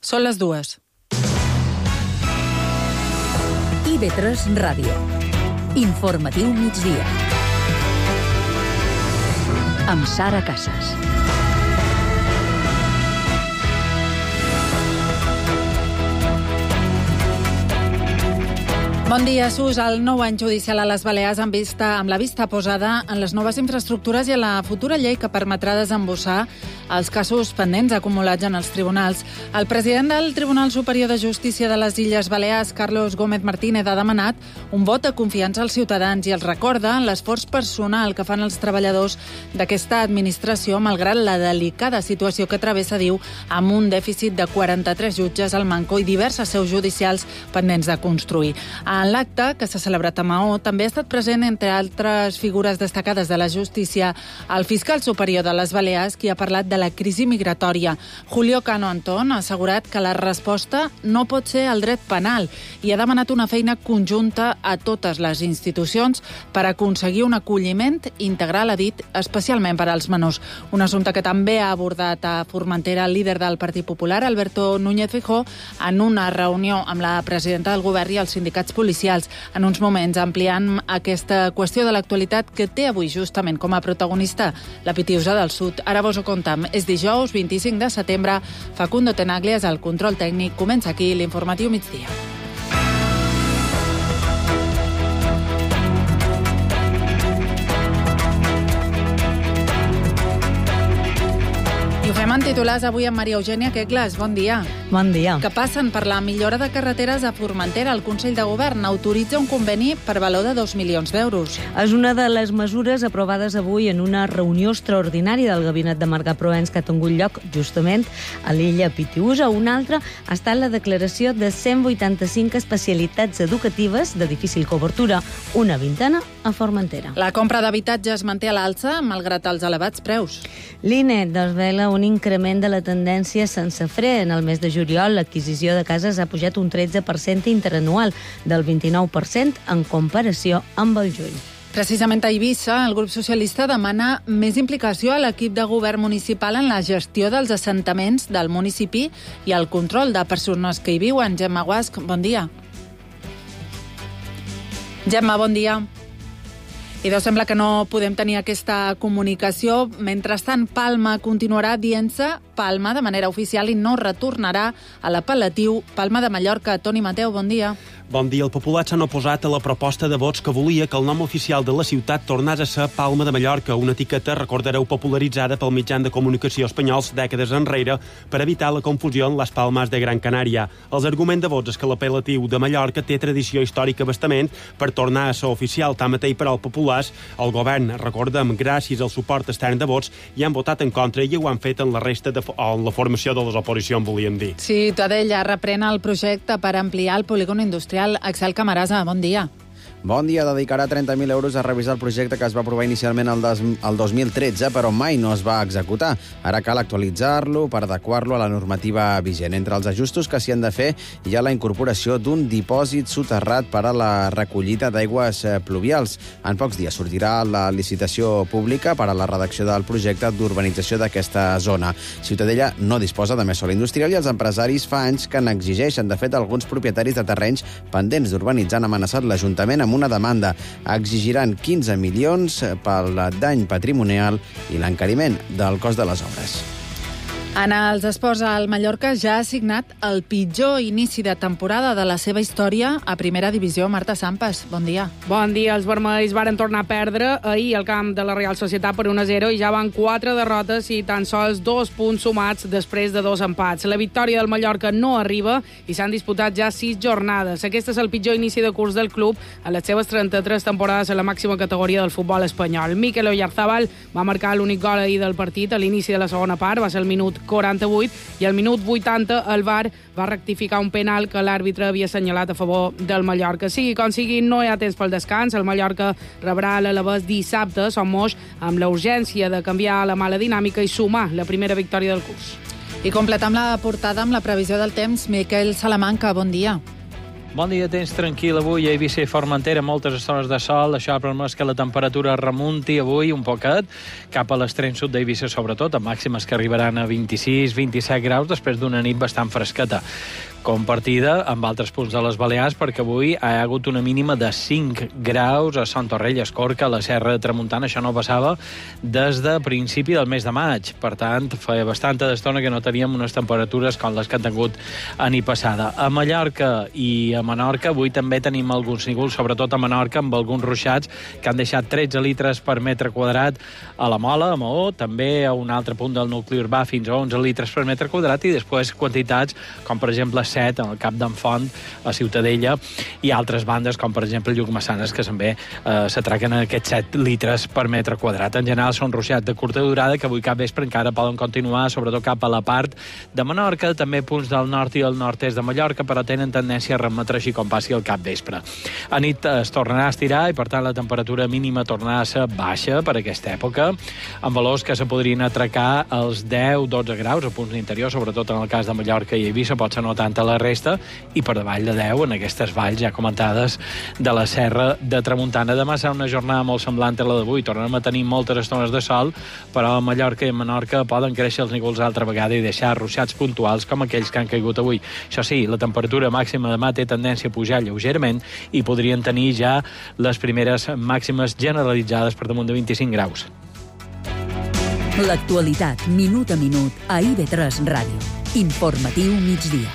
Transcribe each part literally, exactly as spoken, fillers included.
Són les dues. I ve tres Ràdio. Informatiu migdia. Amb Sara Casas. Bon dia, Sus. El nou any judicial a les Balears amb, vista, amb la vista posada en les noves infraestructures i en la futura llei que permetrà desembossar els casos pendents acumulats en els tribunals. El president del Tribunal Superior de Justícia de les Illes Balears, Carlos Gómez Martínez, ha demanat un vot de confiança als ciutadans i els recorda l'esforç personal que fan els treballadors d'aquesta administració malgrat la delicada situació que travessa, diu, amb un dèficit de quaranta-tres jutges al manco i diverses seus judicials pendents de construir. En l'acte, que s'ha celebrat a Maó, també ha estat present, entre altres figures destacades de la justícia, el fiscal superior de les Balears, qui ha parlat de la crisi migratòria. Julio Cano Antón ha assegurat que la resposta no pot ser el dret penal i ha demanat una feina conjunta a totes les institucions per aconseguir un acolliment integral, ha dit, especialment per als menors. Un assumpte que també ha abordat a Formentera el líder del Partit Popular, Alberto Núñez Feijóo, en una reunió amb la presidenta del govern i els sindicats policials. En uns moments ampliant aquesta qüestió de l'actualitat que té avui justament com a protagonista la Pitiusa del Sud. Ara vos ho contam. És dijous vint-i-cinc de setembre. Facundo Tenaglias al control tècnic. Comença aquí l'informatiu migdia. Ho fem en titulars avui amb Maria Eugènia Quegles. Bon dia. Bon dia. Que passen per la millora de carreteres a Formentera. El Consell de Govern autoritza un conveni per valor de dos milions d'euros. És una de les mesures aprovades avui en una reunió extraordinària del Gabinet de Marga Proens que ha tingut lloc justament a l'illa Pitiusa. Una altra ha estat la declaració de cent vuitanta-cinc especialitats educatives de difícil cobertura, una vintena a Formentera. La compra d'habitatge es manté a l'alça, malgrat els elevats preus. L'I N E desvela un increment de la tendència sense fre. En el mes de juliol, l'adquisició de cases ha pujat un tretze per cent interanual, del vint-i-nou per cent en comparació amb el juny. Precisament a Eivissa, el grup socialista demana més implicació a l'equip de govern municipal en la gestió dels assentaments del municipi i el control de persones que hi viuen. Gemma Guasc, bon dia. Gemma, bon dia. I doncs sembla que no podem tenir aquesta comunicació. Mentrestant, Palma continuarà dient-se Palma de manera oficial i no retornarà a l'apel·latiu Palma de Mallorca. Toni Mateu, bon dia. Bon dia. El Popular s'han oposat a la proposta de vots que volia que el nom oficial de la ciutat tornés a ser Palma de Mallorca, una etiqueta, recordareu, popularitzada pel mitjan de comunicació espanyols dècades enrere per evitar la confusió en les Palmes de Gran Canària. Els arguments de vots és que l'apel·latiu de Mallorca té tradició històrica bastament per tornar a ser oficial. Tanmateix, per al Populars, el govern, recordem, gràcies al suport extern de vots, hi han votat en contra i ho han fet en la resta de en la formació de les oposicions, volíem dir. Sí, Tadella reprèn el projecte per ampliar el polígon industrial. Axel Camarasa, bon dia. Bon dia. Dedicarà trenta mil euros a revisar el projecte que es va aprovar inicialment el, des, el dos mil tretze, però mai no es va executar. Ara cal actualitzar-lo per adequar-lo a la normativa vigent. Entre els ajustos que s'hi han de fer hi ha la incorporació d'un dipòsit soterrat per a la recollida d'aigües pluvials. En pocs dies sortirà la licitació pública per a la redacció del projecte d'urbanització d'aquesta zona. Ciutadella no disposa de més sòl industrial i els empresaris fa anys que n'exigeixen. De fet, alguns propietaris de terrenys pendents d'urbanitzar han amenaçat l'Ajuntament amb una demanda. Exigiran quinze milions pel dany patrimonial i l'encariment del cost de les obres. En els esports, el Mallorca ja ha signat el pitjor inici de temporada de la seva història a primera divisió. Marta Sampas, bon dia. Bon dia. Els vermells varen tornar a perdre ahir al camp de la Real Societat per un a zero i ja van quatre derrotes i tan sols dos punts sumats després de dos empats. La victòria del Mallorca no arriba i s'han disputat ja sis jornades. Aquest és el pitjor inici de curs del club en les seves trenta-tres temporades a la màxima categoria del futbol espanyol. Mikel Oyarzabal va marcar l'únic gol ahir del partit a l'inici de la segona part, va ser el minut quaranta-vuit, i al minut vuitanta el V A R va rectificar un penal que l'àrbitre havia assenyalat a favor del Mallorca. Sigui com sigui, no hi ha temps pel descans. El Mallorca rebrà l'Alavés dissabte a Son Moix amb la urgència de canviar la mala dinàmica i sumar la primera victòria del curs. I completam la portada amb la previsió del temps. Miquel Salamanca, bon dia. Bon dia, temps tranquil avui a Eivissa i Formentera, moltes estones de sol, això ha permès que la temperatura remunti avui un poquet cap a l'extrem sud d'Eivissa sobretot, amb màximes que arribaran a vint-i-sis vint-i-set graus després d'una nit bastant fresqueta. Compartida amb altres punts de les Balears, perquè avui hi ha hagut una mínima de cinc graus a Sant Torrell, Escorca, a la Serra de Tramuntana. Això no passava des de principi del mes de maig. Per tant, feia bastanta d'estona que no teníem unes temperatures com les que han tingut a nit passada. A Mallorca i a Menorca avui també tenim alguns nígols, sobretot a Menorca, amb alguns ruixats que han deixat tretze litres per metre quadrat a la Mola, a Maó, també a un altre punt del nucli urbà fins a onze litres per metre quadrat, i després quantitats com, per exemple, set en el Cap d'en Font, a Ciutadella, i altres bandes, com per exemple Llucmassanes, que també eh, s'atraquen a aquests set litres per metre quadrat. En general són ruixats de curta durada que avui cap vespre encara poden continuar, sobretot cap a la part de Menorca, també punts del nord i el nord-est de Mallorca, però tenen tendència a remetre així com passi el cap vespre. A nit es tornarà a estirar i per tant la temperatura mínima tornarà a ser baixa per aquesta època, amb valors que se podrien atracar als deu dotze graus a punts d'interior, sobretot en el cas de Mallorca i Eivissa, pot ser no tant a la resta, i per davall de deu en aquestes valls ja comentades de la Serra de Tramuntana. Demà serà una jornada molt semblant a la d'avui. Tornem a tenir moltes estones de sol, però a Mallorca i a Menorca poden créixer els nígols altra vegada i deixar ruixats puntuals com aquells que han caigut avui. Això sí, la temperatura màxima demà té tendència a pujar lleugerament i podrien tenir ja les primeres màximes generalitzades per damunt de vint-i-cinc graus. L'actualitat, minut a minut, a I V tres Ràdio. Informatiu migdia.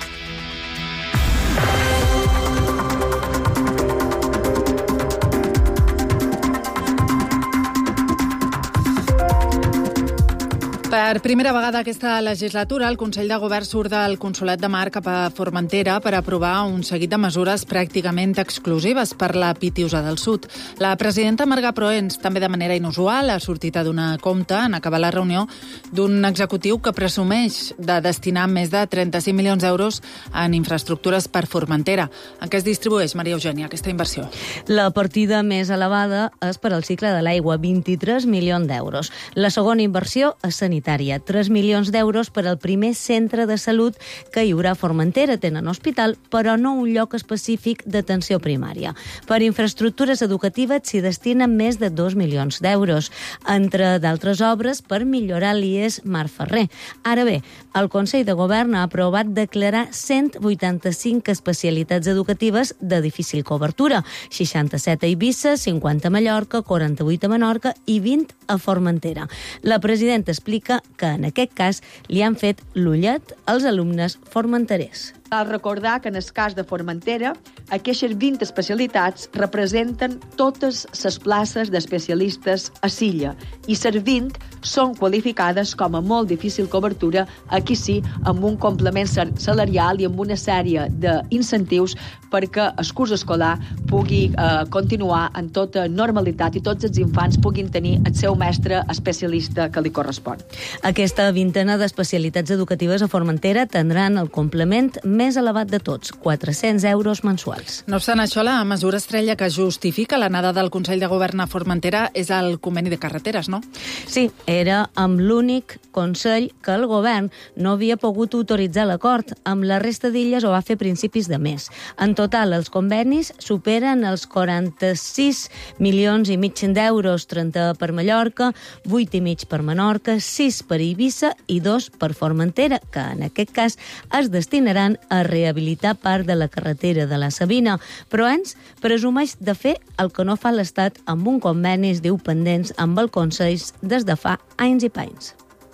Per primera vegada aquesta legislatura, el Consell de Govern surt del Consolat de Mar cap a Formentera per aprovar un seguit de mesures pràcticament exclusives per la Pitiusa del Sud. La presidenta Marga Proens, també de manera inusual, ha sortit a donar compte, en acabar la reunió, d'un executiu que presumeix de destinar més de trenta-cinc milions d'euros en infraestructures per Formentera. En què es distribueix, Maria Eugènia, aquesta inversió? La partida més elevada és per al cicle de l'aigua, vint-i-tres milions d'euros. La segona inversió és sanitària, tres milions d'euros per al primer centre de salut que hi haurà a Formentera. Tenen hospital, però no un lloc específic d'atenció primària. Per infraestructures educatives s'hi destinen més de dos milions d'euros, entre d'altres obres per millorar l'I E S Mar Ferrer. Ara bé, el Consell de Govern ha aprovat declarar cent vuitanta-cinc especialitats educatives de difícil cobertura, seixanta-set a Eivissa, cinquanta a Mallorca, quaranta-vuit a Menorca i vint a Formentera. La presidenta explica que en aquest cas li han fet l'ullet als alumnes formenterers. Cal recordar que en el cas de Formentera, aquestes vint especialitats representen totes les places d'especialistes a Silla i les vint són qualificades com a molt difícil cobertura, aquí sí, amb un complement salarial i amb una sèrie d'incentius perquè el curs escolar pugui eh, continuar en tota normalitat i tots els infants puguin tenir el seu mestre especialista que li correspon. Aquesta vintena d'especialitats educatives a Formentera tindran el complement més elevat de tots, quatre-cents euros mensuals. No obstant això, la mesura estrella que justifica l'anada del Consell de Govern a Formentera és el conveni de carreteres, no? Sí, era amb l'únic Consell que el govern no havia pogut autoritzar l'acord. Amb la resta d'illes ho va fer a principis de mes. En total, els convenis superen els quaranta-sis milions i mig d'euros, trenta per Mallorca, vuit i mig per Menorca, sis per Eivissa i dos per Formentera, que en aquest cas es destinaran a rehabilitar part de la carretera de la Sabina. Però ens presumeix de fer el que no fa l'Estat amb un conveni, es diu, pendents amb el Consell des de fa anys i panys.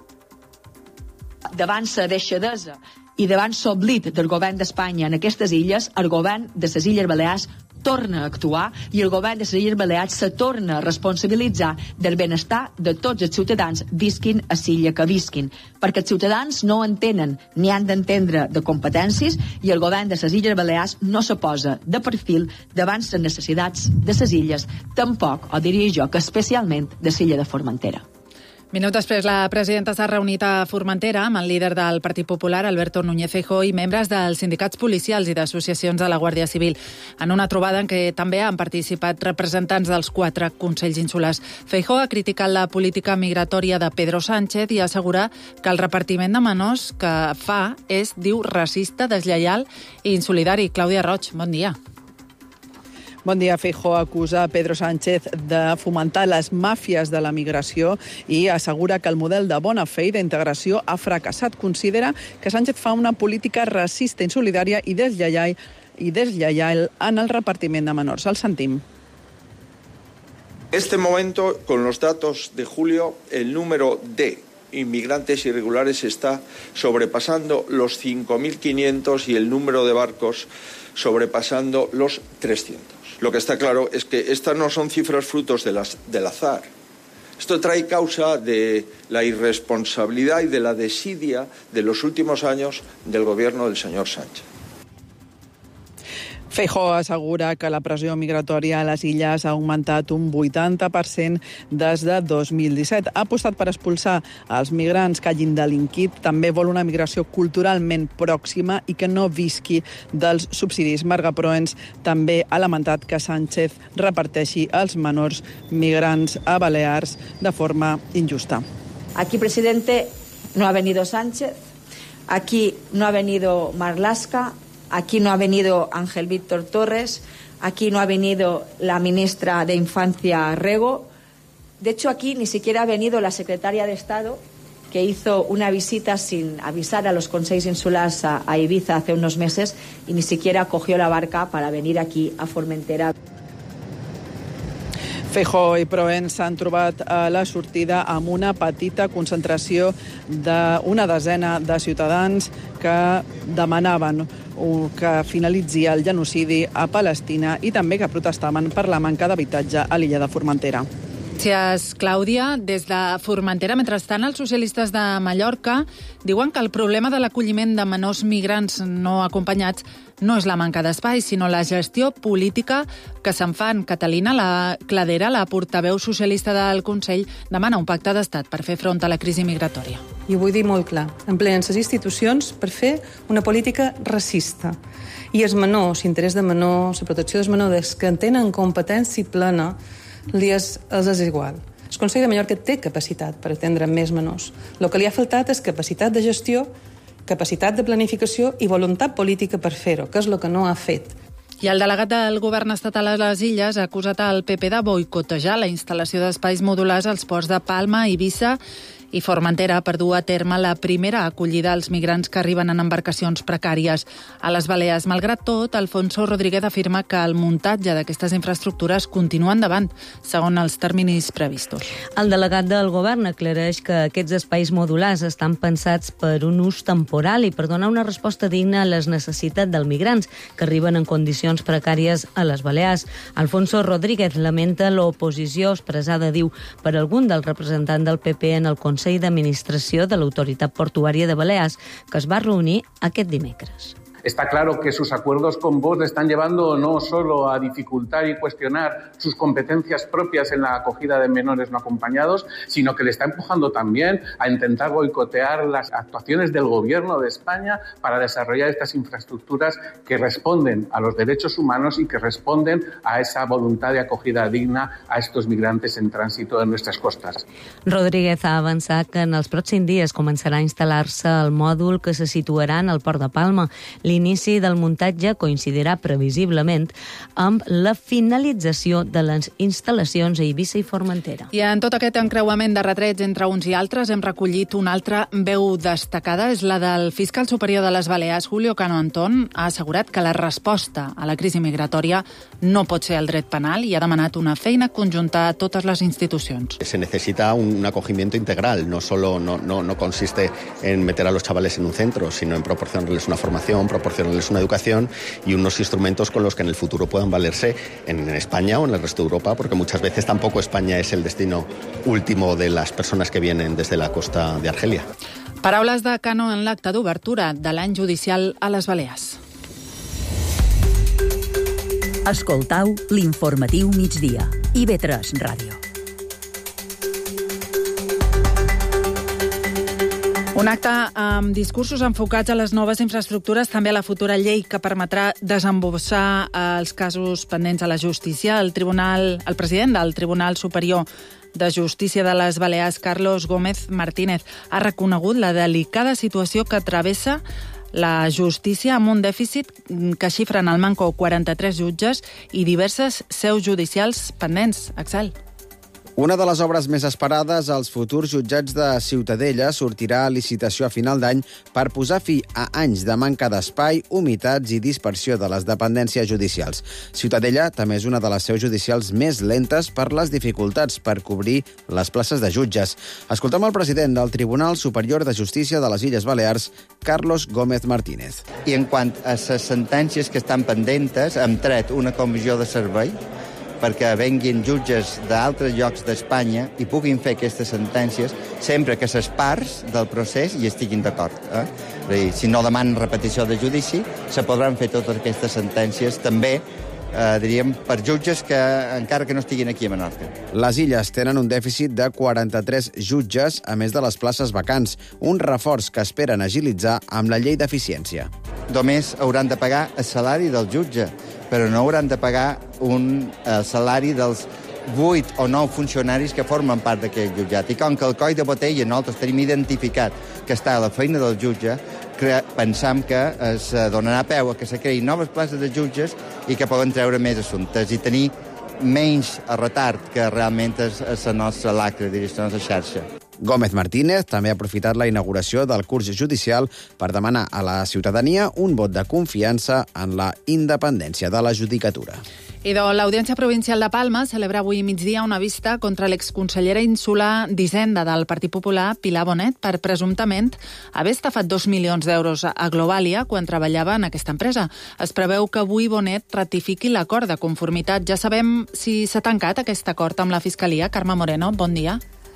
Davant la deixadesa i davant l'oblit del govern d'Espanya en aquestes illes, el govern de les Illes Balears torna a actuar i el govern de les Illes Balears se torna a responsabilitzar del benestar de tots els ciutadans visquin a l'illa que visquin, perquè els ciutadans no entenen ni han d'entendre de competències i el govern de les Illes Balears no se posa de perfil davant les necessitats de les illes, tampoc, o diria jo, que especialment de l'illa de Formentera. Minut després, la presidenta s'ha reunit a Formentera amb el líder del Partit Popular, Alberto Núñez Feijóo, i membres dels sindicats policials i d'associacions de la Guàrdia Civil, en una trobada en què també han participat representants dels quatre consells insulars. Feijóo ha criticat la política migratòria de Pedro Sánchez i assegura que el repartiment de menors que fa és, diu, racista, deslleial i insolidari. Clàudia Roig, bon dia. Bon dia. Feijóo acusa Pedro Sánchez de fomentar les màfies de la migració i assegura que el model de bona fe i d'integració ha fracassat. Considera que Sánchez fa una política racista, insolidària i deslleial, i deslleial en el repartiment de menors. El sentim. En este momento, con los datos de julio, el número de inmigrantes irregulares está sobrepasando los cinco mil quinientos y el número de barcos sobrepasando los trescientos. Lo que está claro es que estas no son cifras frutos de las, del azar. Esto trae causa de la irresponsabilidad y de la desidia de los últimos años del gobierno del señor Sánchez. Feijóo assegura que la pressió migratòria a les illes ha augmentat un vuitanta per cent des de dos mil disset. Ha apostat per expulsar els migrants que hagin delinquit. També vol una migració culturalment pròxima i que no visqui dels subsidis. Marga Proens també ha lamentat que Sánchez reparteixi els menors migrants a Balears de forma injusta. Aquí, presidente, no ha venido Sánchez, aquí no ha venido Marlaska, aquí no ha venido Ángel Víctor Torres, aquí no ha venido la ministra de Infancia Rego. De hecho, aquí ni siquiera ha venido la secretaria de Estado, que hizo una visita sin avisar a los consejos insulares a, a Ibiza hace unos meses y ni siquiera cogió la barca para venir aquí a Formentera. Feijóo i Proens s'han trobat a la sortida amb una petita concentració d'una desena de ciutadans que demanaven que finalitzi el genocidi a Palestina i també que protestaven per la manca d'habitatge a l'illa de Formentera. Gràcies, Clàudia. Des de Formentera, mentrestant, els socialistes de Mallorca diuen que el problema de l'acolliment de menors migrants no acompanyats no és la manca d'espai, sinó la gestió política que se'n fan. Catalina la Cladera, la portaveu socialista del Consell, demana un pacte d'estat per fer front a la crisi migratòria. I ho vull dir molt clar. Empleen les institucions per fer una política racista. I els menors, l'interès de menors, la protecció dels menors que en tenen competència plena, els és igual. El Consell de Mallorca té capacitat per atendre més menors. El que li ha faltat és capacitat de gestió, capacitat de planificació i voluntat política per fer-ho, que és el que no ha fet. I el delegat del govern estatal a les Illes ha acusat el P P de boicotejar la instal·lació d'espais modulars als ports de Palma, Eivissa i Formentera per dur a terme la primera acollida als migrants que arriben en embarcacions precàries a les Balears. Malgrat tot, Alfonso Rodríguez afirma que el muntatge d'aquestes infraestructures continua endavant, segons els terminis previstos. El delegat del govern aclareix que aquests espais modulars estan pensats per un ús temporal i per donar una resposta digna a les necessitats dels migrants que arriben en condicions precàries a les Balears. Alfonso Rodríguez lamenta l'oposició expressada, diu, per algun dels representants del P P en el Consell d'Administració de l'Autoritat Portuària de Balears, que es va reunir aquest dimecres. Está claro que sus acuerdos con Vox le están llevando no solo a dificultar y cuestionar sus competencias propias en la acogida de menores no acompañados, sino que le está empujando también a intentar boicotear las actuaciones del Gobierno de España para desarrollar estas infraestructuras que responden a los derechos humanos y que responden a esa voluntad de acogida digna a estos migrantes en tránsito en nuestras costas. Rodríguez ha avançat que en els pròxims dies començarà a instal·lar-se el mòdul que se situarà en el Port de Palma. L'inici del muntatge coincidirà previsiblement amb la finalització de les instal·lacions a Eivissa i Formentera. I en tot aquest encreuament de retrets entre uns i altres hem recollit una altra veu destacada, és la del fiscal superior de les Balears, Julio Cano Antón. Ha assegurat que la resposta a la crisi migratòria no pot ser el dret penal i ha demanat una feina conjunta a totes les institucions. Se necesita un acogimiento integral, no solo no, no, no consiste en meter a los chavales en un centro, sino en proporcionarles una formación, proporcionarles una educación y unos instrumentos con los que en el futuro puedan valerse en España o en el resto de Europa, porque muchas veces tampoco España es el destino último de las personas que vienen desde la costa de Argelia. Paraules de Cano en l'acte d'obertura de l'any judicial a les Balears. Escoltau l'informatiu migdia. I V tres Ràdio. Un acte amb discursos enfocats a les noves infraestructures, també a la futura llei que permetrà desembossar els casos pendents a la justícia. El tribunal, el president del Tribunal Superior de Justícia de les Balears, Carlos Gómez Martínez, ha reconegut la delicada situació que travessa la justícia amb un dèficit que xifra en el manco quaranta-tres jutges i diverses seus judicials pendents. Axel. Una de les obres més esperades, els futurs jutjats de Ciutadella, sortirà a licitació a final d'any per posar fi a anys de manca d'espai, humitats i dispersió de les dependències judicials. Ciutadella també és una de les seus judicials més lentes per les dificultats per cobrir les places de jutges. Escoltem el president del Tribunal Superior de Justícia de les Illes Balears, Carlos Gómez Martínez. I en quant a les sentències que estan pendentes, hem tret una comissió de servei perquè venguin jutges d'altres llocs d'Espanya i puguin fer aquestes sentències sempre que les parts del procés hi estiguin d'acord. Eh? Dir, si no demanen repetició de judici, se podran fer totes aquestes sentències també, eh, diríem, per jutges que encara que no estiguin aquí a Menorca. Les illes tenen un dèficit de quaranta-tres jutges, a més de les places vacants, un reforç que esperen agilitzar amb la llei d'eficiència. Només hauran de pagar el salari del jutge, però no hauran de pagar un eh, salari dels vuit o nou funcionaris que formen part d'aquest jutjat. I com que el coll de botella nosaltres tenim identificat que està a la feina del jutge, pensam que es donarà peu a que se creïn noves places de jutges i que poden treure més assumptes i tenir menys retard que realment és, és la nostra lacra, diria, la nostra xarxa. Gómez Martínez també ha aprofitat la inauguració del curs judicial per demanar a la ciutadania un vot de confiança en la independència de la judicatura. I de l'Audiència Provincial de Palma celebra avui migdia una vista contra l'exconsellera insular d'Hisenda del Partit Popular, Pilar Bonet, per presumptament haver estafat dos milions d'euros a Globalia quan treballava en aquesta empresa. Es preveu que avui Bonet ratifiqui l'acord de conformitat. Ja sabem si s'ha tancat aquest acord amb la Fiscalia. Carme Moreno, bon dia.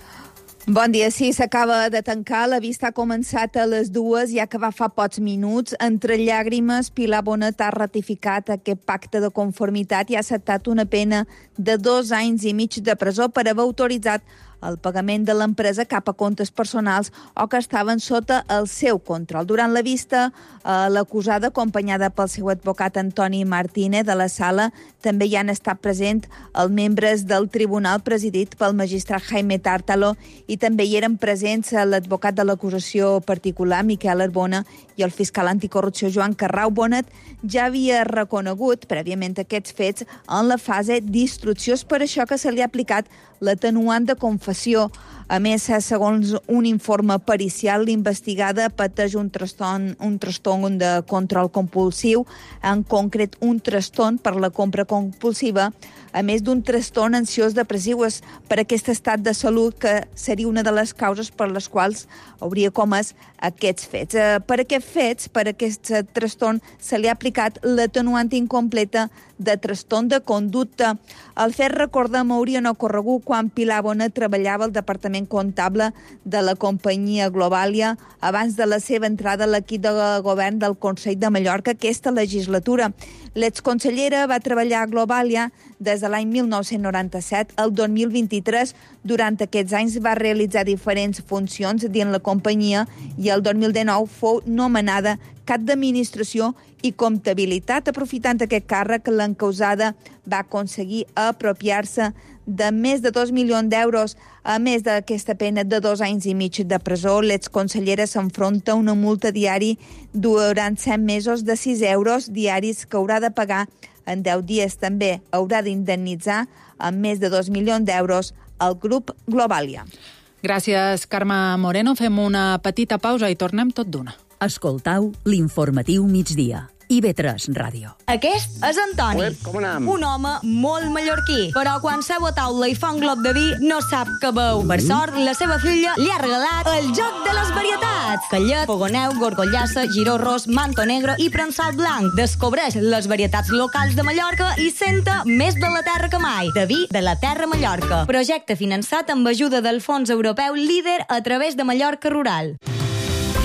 Bon dia, sí, s'acaba de tancar. La vista ha començat a les dues i ha acabat fa pocs minuts. Entre llàgrimes, Pilar Bonet ha ratificat aquest pacte de conformitat i ha acceptat una pena de dos anys i mig de presó per haver autoritzat el pagament de l'empresa cap a comptes personals o que estaven sota el seu control. Durant la vista, eh, l'acusada, acompanyada pel seu advocat Antoni Martínez de la sala, també hi han estat presents els membres del tribunal presidit pel magistrat Jaime Tártalo i també hi eren presents l'advocat de l'acusació particular, Miquel Arbona, i el fiscal anticorrupció Joan Carrau. Bonet ja havia reconegut prèviament aquests fets en la fase d'instrucció. És per això que se li ha aplicat l'atenuant de confessió. A més, segons un informe pericial, l'investigada pateix un trastorn, un trastorn de control compulsiu, en concret un trastorn per la compra compulsiva, a més d'un trastorn ansiós depressiu. És per aquest estat de salut que seria una de les causes per les quals hauria comès aquests fets. Per aquests fets, per aquest trastorn, se li ha aplicat l'atenuant incompleta de trastorn de conducta. El fet, recordem, hauria no ocorregut quan Pilar Bonet treballava al departament comptable de la companyia Globalia abans de la seva entrada a l'equip de govern del Consell de Mallorca aquesta legislatura. L'exconsellera va treballar a Globalia des de l'any mil nou-cents noranta-set al dos mil vint-i-tres. Durant aquests anys va realitzar diferents funcions dins la companyia i el dos mil dinou fou nomenada cap d'administració i comptabilitat. Aprofitant aquest càrrec, l'encausada va aconseguir apropiar-se de més de dos milions d'euros. A més d'aquesta pena de dos anys i mig de presó, l'exconsellera s'enfronta a una multa diària durant set mesos de sis euros diaris que haurà de pagar en deu dies. També haurà d'indemnitzar amb més de dos milions d'euros al grup Globalia. Gràcies, Carme Moreno. Fem una petita pausa i tornem tot d'una. Escoltau l'informatiu migdia. I B tres Ràdio. Aquest és Antoni, Uep, com anem? un home molt mallorquí, però quan seu a taula i fa un glob de vi no sap què beu. Per sort, la seva filla li ha regalat el joc de les varietats. Callet, fogoneu, gorgollassa, giró ros, manto negre i prensat blanc. Descobreix les varietats locals de Mallorca i senta més de la terra que mai. De vi de la terra Mallorca. Projecte finançat amb ajuda del Fons Europeu Líder a través de Mallorca Rural.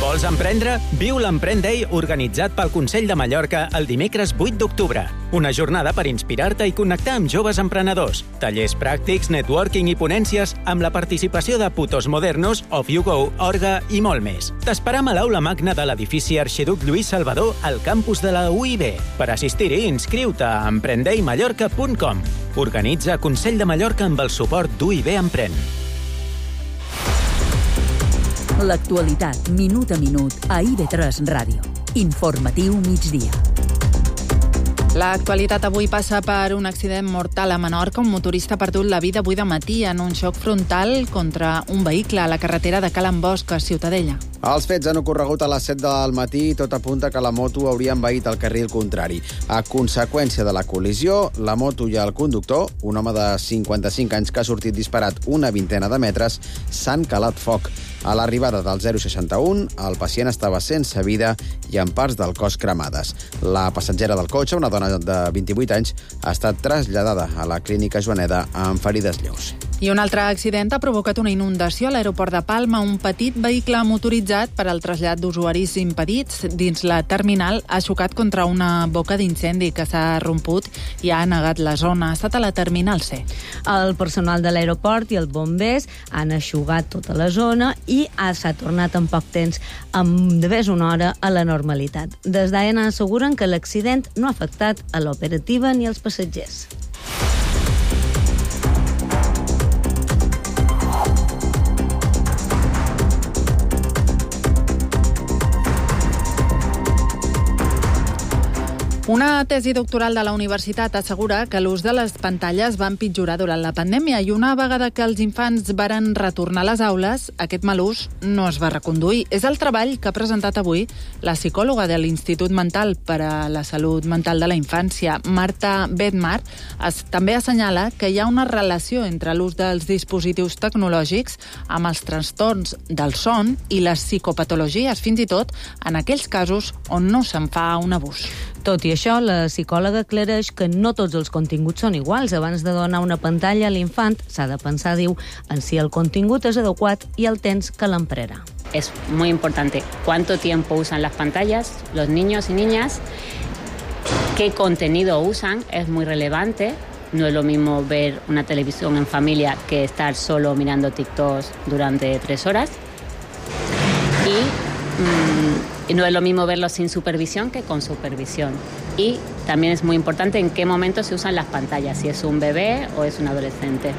Vols emprendre? Viu l'Emprèn Day organitzat pel Consell de Mallorca el dimecres vuit d'octubre. Una jornada per inspirar-te i connectar amb joves emprenedors. Tallers pràctics, networking i ponències amb la participació de Putos Modernos, Off You Go, Orga i molt més. T'esperam a l'aula magna de l'edifici Arxiduc Lluís Salvador al campus de la U I B. Per assistir-hi, inscriu-te a emprendei mallorca punt com. Organitza Consell de Mallorca amb el suport d'U I B Emprèn. L'actualitat, minut a minut, a I V tres Ràdio. Informatiu migdia. L'actualitat avui passa per un accident mortal a Menorca. Un motorista ha perdut la vida avui de matí en un xoc frontal contra un vehicle a la carretera de Cala Bosch, a Ciutadella. Els fets han ocorregut a les set del matí i tot apunta que la moto hauria envaït el carril contrari. A conseqüència de la col·lisió, la moto i el conductor, un home de cinquanta-cinc anys que ha sortit disparat una vintena de metres, s'han calat foc. A l'arribada del zero seixanta un, el pacient estava sense vida i amb parts del cos cremades. La passatgera del cotxe, una dona de vint-i-vuit anys, ha estat traslladada a la clínica Joaneda amb ferides lleus. I un altre accident ha provocat una inundació a l'aeroport de Palma. Un petit vehicle motoritzat per al trasllat d'usuaris impedits dins la terminal ha xocat contra una boca d'incendi que s'ha romput i ha anegat la zona. Ha estat a la terminal C. El personal de l'aeroport i els bombers han eixugat tota la zona i s'ha tornat en poc temps, amb de més una hora, a la normalitat. Des d'AENA asseguren que l'accident no ha afectat a l'operativa ni als passatgers. Una tesi doctoral de la universitat assegura que l'ús de les pantalles va empitjorar durant la pandèmia i una vegada que els infants varen retornar a les aules, aquest mal ús no es va reconduir. És el treball que ha presentat avui la psicòloga de l'Institut Mental per a la Salut Mental de la Infància, Marta Bedmar. Es, també assenyala que hi ha una relació entre l'ús dels dispositius tecnològics amb els trastorns del son i les psicopatologies, fins i tot en aquells casos on no se'n fa un abús. Tot i això, la psicòloga aclareix que no tots els continguts són iguals. Abans de donar una pantalla a l'infant, s'ha de pensar, diu, en si el contingut és adequat i el temps que l'emprarà. Es muy importante cuánto tiempo usan las pantallas los niños y niñas, qué contenido usan, es muy relevante. No es lo mismo ver una televisión en familia que estar solo mirando TikTok durante tres horas. Y mmm, Y no es lo mismo verlo sin supervisión que con supervisión. Y también es muy importante en qué momento se usan las pantallas, si es un bebé o es un adolescente.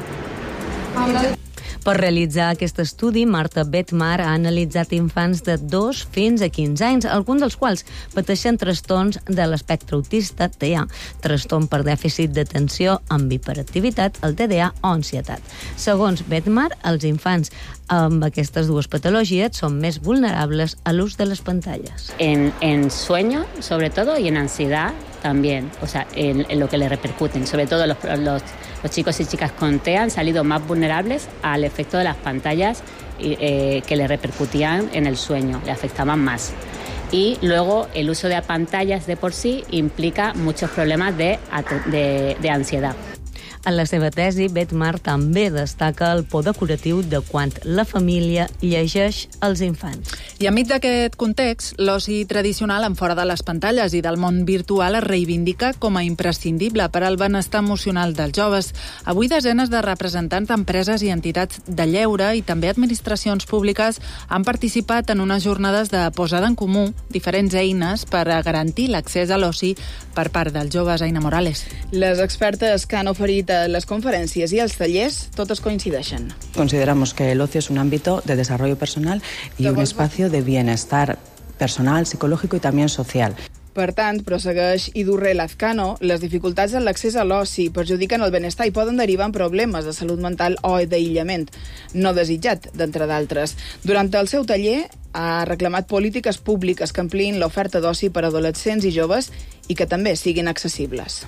Per realitzar aquest estudi, Marta Bedmar ha analitzat infants de dos fins a quinze anys, alguns dels quals pateixen trastorns de l'espectre autista, T A, trastorn per dèficit d'atenció amb hiperactivitat, el T D A o ansietat. Segons Bedmar, els infants amb aquestes dues patologies són més vulnerables a l'ús de les pantalles. En, en sueño, sobre todo, y en ansiedad también, o sea, en, en lo que le repercuten. Sobre todo los, los, los chicos y chicas con T E A han salido más vulnerables al efecto de las pantallas eh, que le repercutían en el sueño, le afectaban más. Y luego el uso de pantallas de por sí implica muchos problemas de, de, de ansiedad. En la seva tesi, Bedmar també destaca el poder curatiu de quan la família llegeix als infants. I enmig d'aquest context, l'oci tradicional en fora de les pantalles i del món virtual es reivindica com a imprescindible per al benestar emocional dels joves. Avui desenes de representants d'empreses i entitats de lleure i també administracions públiques han participat en unes jornades de posada en comú diferents eines per a garantir l'accés a l'oci per part dels joves. Aina Morales. Les expertes que han oferit las conferencias y els tallers todos coincideixen. Consideramos que el ocio es un ámbito de desarrollo personal y un espacio de bienestar personal, psicológico y también social. Per tant, prossegueix Idurre Lazcano, les dificultats en l'accés a l'oci perjudiquen el benestar i poden derivar en problemes de salut mental o d'aïllament no desitjat, d'entre d'altres. Durant el seu taller ha reclamat polítiques públiques que ampliïn l'oferta d'oci per a adolescents i joves i que també siguin accessibles.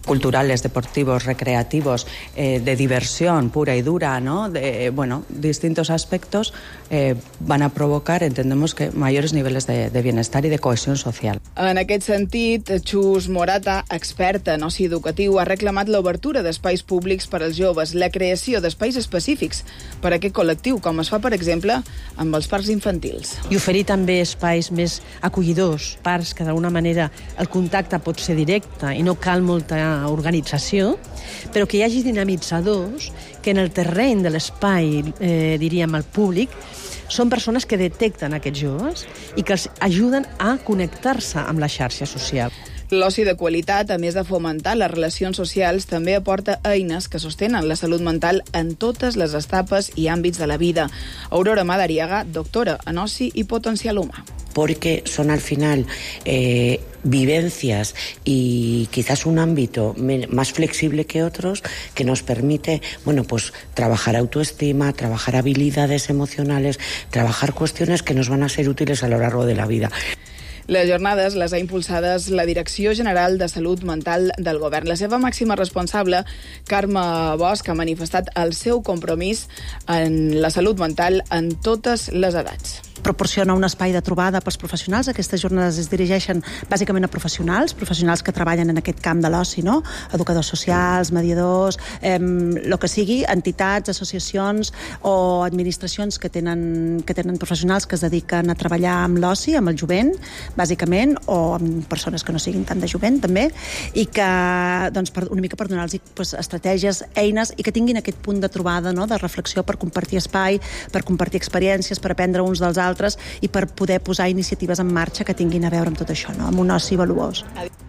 culturales, deportivos, recreativos, eh, de diversión pura y dura, ¿no? De, bueno, distintos aspectos eh, van a provocar, entendemos, que mayores niveles de, de bienestar y de cohesión social. En aquest sentit, Xus Morata, experta en oci educatiu, ha reclamat l'obertura d'espais públics per als joves, la creació d'espais específics per a aquest col·lectiu, com es fa, per exemple, amb els parcs infantils. I oferir també espais més acollidors, parcs que d'alguna manera el contacte pot ser directe i no cal molta organització, però que hi hagi dinamitzadors que en el terreny de l'espai, eh, diríem, al públic, són persones que detecten aquests joves i que els ajuden a connectar-se amb la xarxa social. L'oci de qualitat, a més de fomentar les relacions socials, també aporta eines que sostenen la salut mental en totes les etapes i àmbits de la vida. Aurora Madariaga, doctora en oci i potencial humà. Porque son al final eh, vivencias y quizás un ámbito más flexible que otros que nos permite, bueno, pues trabajar autoestima, trabajar habilidades emocionales, trabajar cuestiones que nos van a ser útiles a lo largo de la vida. Les jornades les ha impulsades la Direcció General de Salut Mental del Govern. La seva màxima responsable, Carme Bosch, ha manifestat el seu compromís en la salut mental en totes les edats. Proporciona un espai de trobada pels professionals. Aquestes jornades es dirigeixen bàsicament a professionals, professionals que treballen en aquest camp de l'oci, no? Educadors socials, mediadors, eh, el que sigui, entitats, associacions o administracions que tenen, que tenen professionals que es dediquen a treballar amb l'oci, amb el jovent, bàsicament, o amb persones que no siguin tant de jovent, també, i que, doncs, per, una mica per donar-los pues, estratègies, eines, i que tinguin aquest punt de trobada, no?, de reflexió per compartir espai, per compartir experiències, per aprendre uns dels altres i per poder posar iniciatives en marxa que tinguin a veure amb tot això, no?, amb un oci valuós.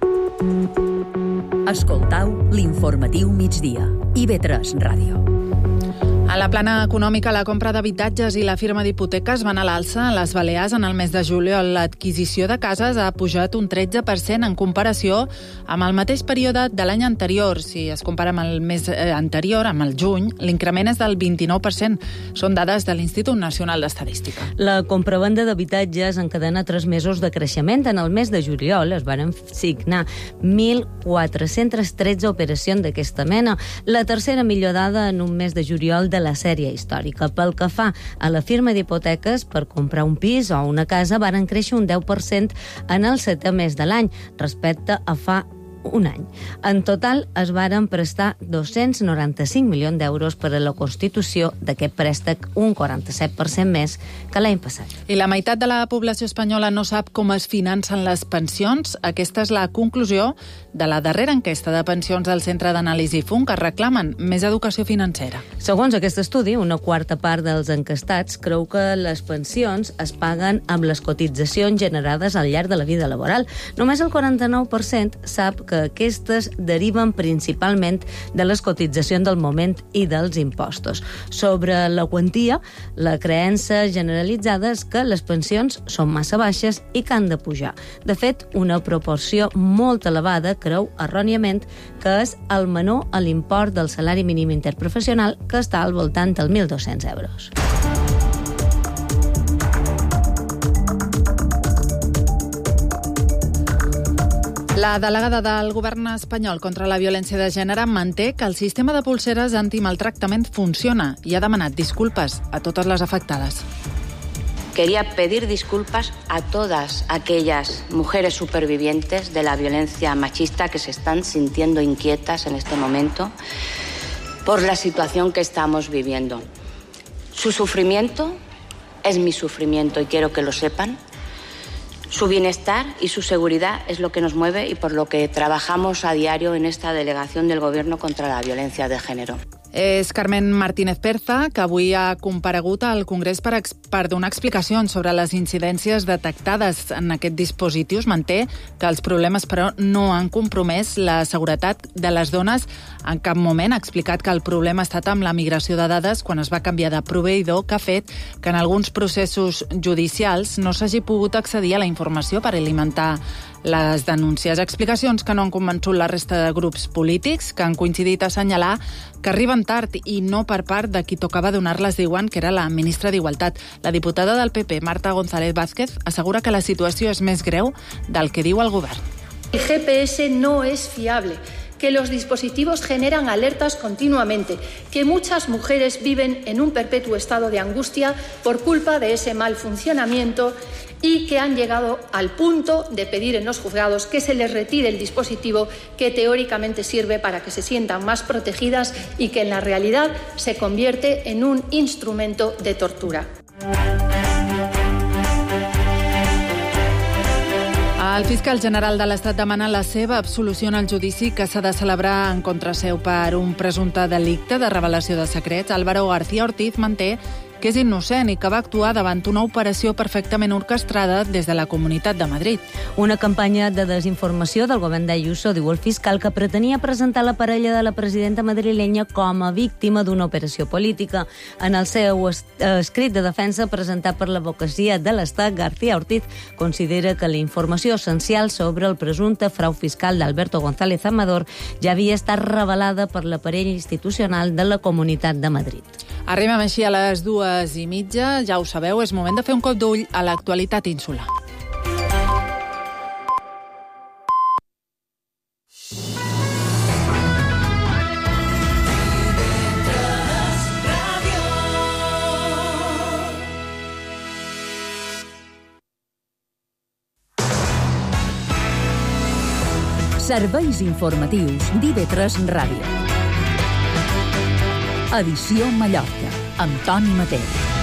Escoltau l'informatiu migdia. I ve tres Ràdio. A la plana econòmica, la compra d'habitatges i la firma d'hipoteques van a l'alça a les Balears en el mes de juliol. L'adquisició de cases ha pujat un tretze per cent en comparació amb el mateix període de l'any anterior. Si es compara amb el mes anterior, amb el juny, l'increment és del vint-i-nou per cent. Són dades de l'Institut Nacional d'Estadística. La compravenda d'habitatges encadena tres mesos de creixement. En el mes de juliol es van signar mil quatre-cents tretze operacions d'aquesta mena, la tercera millor dada en un mes de juliol de la sèrie històrica. Pel que fa a la firma d'hipoteques per comprar un pis o una casa, varen créixer un deu per cent en el setè mes de l'any respecte a fa un any. En total es varen prestar dos-cents noranta-cinc milions d'euros per a la constitució d'aquest préstec, un quaranta-set per cent més que l'any passat. I la meitat de la població espanyola no sap com es financen les pensions. Aquesta és la conclusió de la darrera enquesta de pensions del Centre d'Anàlisi F U N, que reclamen més educació financera. Segons aquest estudi, una quarta part dels enquestats creu que les pensions es paguen amb les cotitzacions generades al llarg de la vida laboral. Només el quaranta-nou per cent sap que aquestes deriven principalment de les cotitzacions del moment i dels impostos. Sobre la quantia, la creença generalitzada és que les pensions són massa baixes i que han de pujar. De fet, una proporció molt elevada creu erròniament que és el menor a l'import del salari mínim interprofessional, que està al voltant dels mil dos-cents euros. La delegada del govern espanyol contra la violència de gènere manté que el sistema de polseres antimaltractament funciona i ha demanat disculpes a totes les afectades. Quería pedir disculpas a todas aquellas mujeres supervivientes de la violencia machista que se están sintiendo inquietas en este momento por la situación que estamos viviendo. Su sufrimiento es mi sufrimiento y quiero que lo sepan. Su bienestar y su seguridad es lo que nos mueve y por lo que trabajamos a diario en esta delegación del Gobierno contra la violencia de género. És Carmen Martínez Perza, que avui ha comparegut al Congrés per, ex, per donar explicacions sobre les incidències detectades en aquest dispositiu. Manté que els problemes, però, no han compromès la seguretat de les dones en cap moment. Ha explicat que el problema ha estat amb la migració de dades quan es va canviar de proveïdor, que ha fet que en alguns processos judicials no s'hagi pogut accedir a la informació per alimentar les denúncies. Explicacions que no han convençut la resta de grups polítics, que han coincidit a assenyalar que arriben tard i no per part de qui tocava donar-les, diuen que era la ministra d'Igualtat. La diputada del P P, Marta González Vázquez, assegura que la situació és més greu del que diu el govern. El G P S no es fiable. que los dispositivos generan alertas continuamente, que muchas mujeres viven en un perpetuo estado de angustia por culpa de ese mal funcionamiento y que han llegado al punto de pedir en los juzgados que se les retire el dispositivo que teóricamente sirve para que se sientan más protegidas y que en la realidad se convierte en un instrumento de tortura. El fiscal general de l'Estat demana la seva absolució en el judici que s'ha de celebrar en contra seu per un presumpte delicte de revelació de secrets. Álvaro García Ortiz manté que és innocent i que va actuar davant una operació perfectament orquestrada des de la Comunitat de Madrid. Una campanya de desinformació del govern d'Ayuso, diu el fiscal, que pretenia presentar la parella de la presidenta madrilenya com a víctima d'una operació política. En el seu escrit de defensa presentat per l'advocacia de l'Estat, García Ortiz considera que la informació essencial sobre el presumpte frau fiscal d'Alberto González Amador ja havia estat revelada per l'aparell institucional de la Comunitat de Madrid. Arribem així a les dues i mitja. Ja ho sabeu, és moment de fer un cop d'ull a l'actualitat insular. Serveis informatius d'I V tres Ràdio. Edició Mallorca, amb Toni Mateu.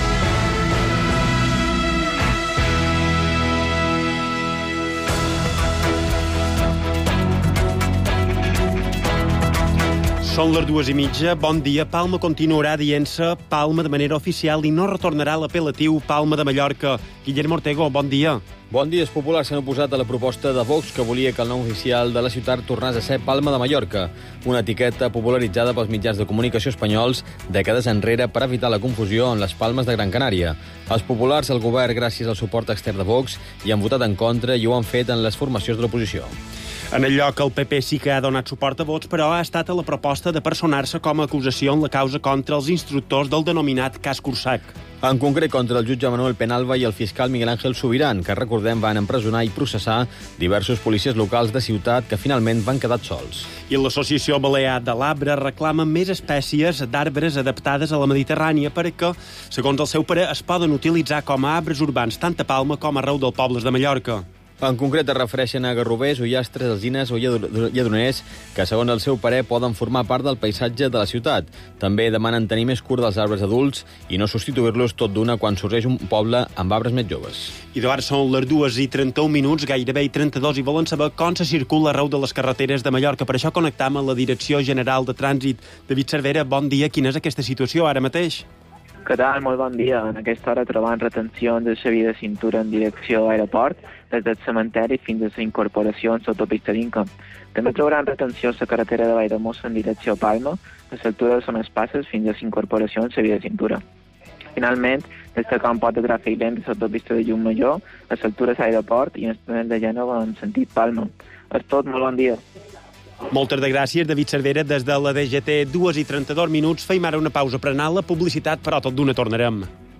Són les dues i mitja. Bon dia. Palma continuarà dient-se Palma de manera oficial i no retornarà l'apel·latiu Palma de Mallorca. Guillermo Ortego, bon dia. Bon dia. Els populars s'han oposat a la proposta de Vox que volia que el nom oficial de la ciutat tornés a ser Palma de Mallorca, una etiqueta popularitzada pels mitjans de comunicació espanyols dècades enrere per evitar la confusió amb les Palmes de Gran Canària. Els populars, el govern, gràcies al suport extern de Vox, hi han votat en contra i ho han fet en les formacions de l'oposició. En el lloc, el P P sí que ha donat suport a Vox, però ha estat a la proposta de personar-se com a acusació en la causa contra els instructors del denominat cas Cursac. En concret, contra el jutge Manuel Penalba i el fiscal Miguel Ángel Subirán, que, recordem, van empresonar i processar diversos policies locals de ciutat que finalment van quedar sols. I l'Associació Balear de l'Arbre reclama més espècies d'arbres adaptades a la Mediterrània perquè, segons el seu parer, es poden utilitzar com a arbres urbans tant a Palma com arreu dels pobles de Mallorca. En concret es refereixen a garrovers, ullastres, alzines o lledoners que, segons el seu parer, poden formar part del paisatge de la ciutat. També demanen tenir més cura dels arbres adults i no substituir-los tot d'una quan sorgeix un poble amb arbres més joves. I d'ara són les dues i trenta-un minuts, gairebé i trenta-dos, i volen saber com se circula arreu de les carreteres de Mallorca. Per això connectam amb la Direcció General de Trànsit. David Cervera, bon dia. Quina és aquesta situació ara mateix? Què tal? Molt bon dia. En aquesta hora trobant retencions de la via de cintura en direcció a l'aeroport, des del cementeri fins a la incorporació en l'autopista d'Inca. També trobaran retenció a la carretera de Valldemossa en direcció a Palma, a l'altura de Son Espasses fins a la incorporació en la via de cintura. Finalment, destacar un pot de tràfic lent de l'autopista de Llucmajor, a l'altura de l'aeroport i en el túnel de Gènova en sentit Palma. És tot, molt bon dia. Moltes de gràcies, David Cervera, des de la D G T. Dues i trenta-dos minuts. Feim ara una pausa per anar a la publicitat, però tot d'una tornarem.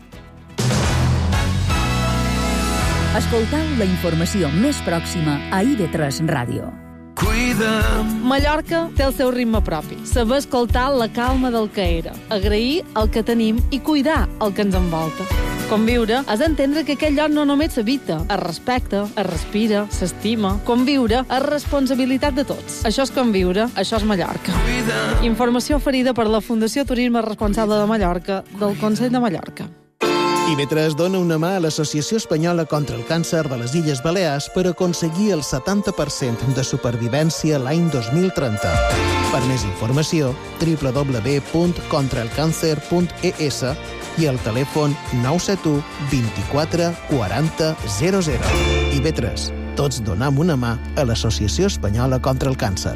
Escoltau la informació més pròxima a I V tres Ràdio. Cuida'm. Mallorca té el seu ritme propi. Saber escoltar la calma del que era, agrair el que tenim i cuidar el que ens envolta. Conviure és entendre que aquest lloc no només s'habita, es respecta, es respira, s'estima. Conviure és responsabilitat de tots. Això és Conviure, això és Mallorca. Informació oferida per la Fundació Turisme Responsable de Mallorca del Consell de Mallorca. I V tres dona una mà a l'Associació Espanyola contra el Càncer de les Illes Balears per aconseguir el setanta per cent de supervivència l'any dos mil trenta. Per més informació, w w w punt contra el càncer punt e s i el telèfon nou set u vint-i-quatre quaranta zero zero. I V tres. Tots donam una mà a l'Associació Espanyola contra el Càncer.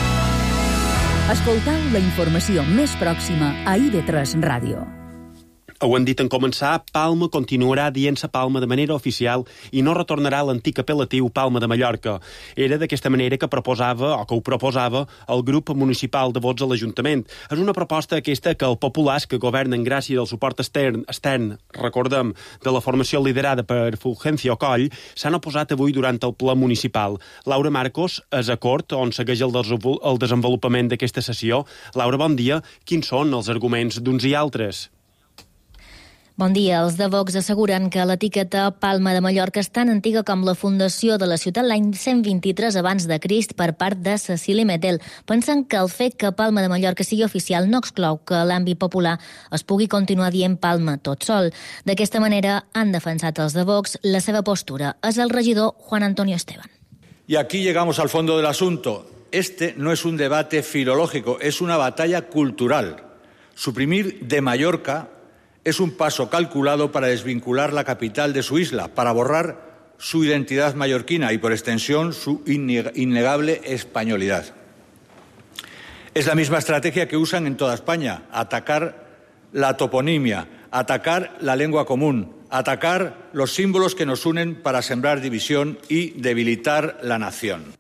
Escoltau la informació més pròxima a I V tres Ràdio. Ho han dit en començar, Palma continuarà dient-se Palma de manera oficial i no retornarà l'antic apel·latiu Palma de Mallorca. Era d'aquesta manera que proposava, o que ho proposava, el grup municipal de vots a l'Ajuntament. És una proposta aquesta que el Populars, que governen gràcies al suport extern, extern, recordem, de la formació liderada per Fulgencio Coll, s'han oposat avui durant el ple municipal. Laura Marcos és a Cort, on segueix el desenvolupament d'aquesta sessió. Laura, bon dia. Quins són els arguments d'uns i altres? Bon dia. Els de Vox asseguren que l'etiqueta Palma de Mallorca és tan antiga com la fundació de la ciutat l'any cent vint-i-tres abans de Crist per part de Cecili Metel. Pensen que el fet que Palma de Mallorca sigui oficial no exclou que l'àmbit popular es pugui continuar dient Palma tot sol. D'aquesta manera han defensat els de Vox la seva postura. És el regidor Juan Antonio Esteban. Y aquí llegamos al fondo del asunto. Este no es un debate filológico, es una batalla cultural. Suprimir de Mallorca es un paso calculado para desvincular la capital de su isla, para borrar su identidad mallorquina y, por extensión, su innegable españolidad. Es la misma estrategia que usan en toda España: atacar la toponimia, atacar la lengua común, atacar los símbolos que nos unen para sembrar división y debilitar la nación.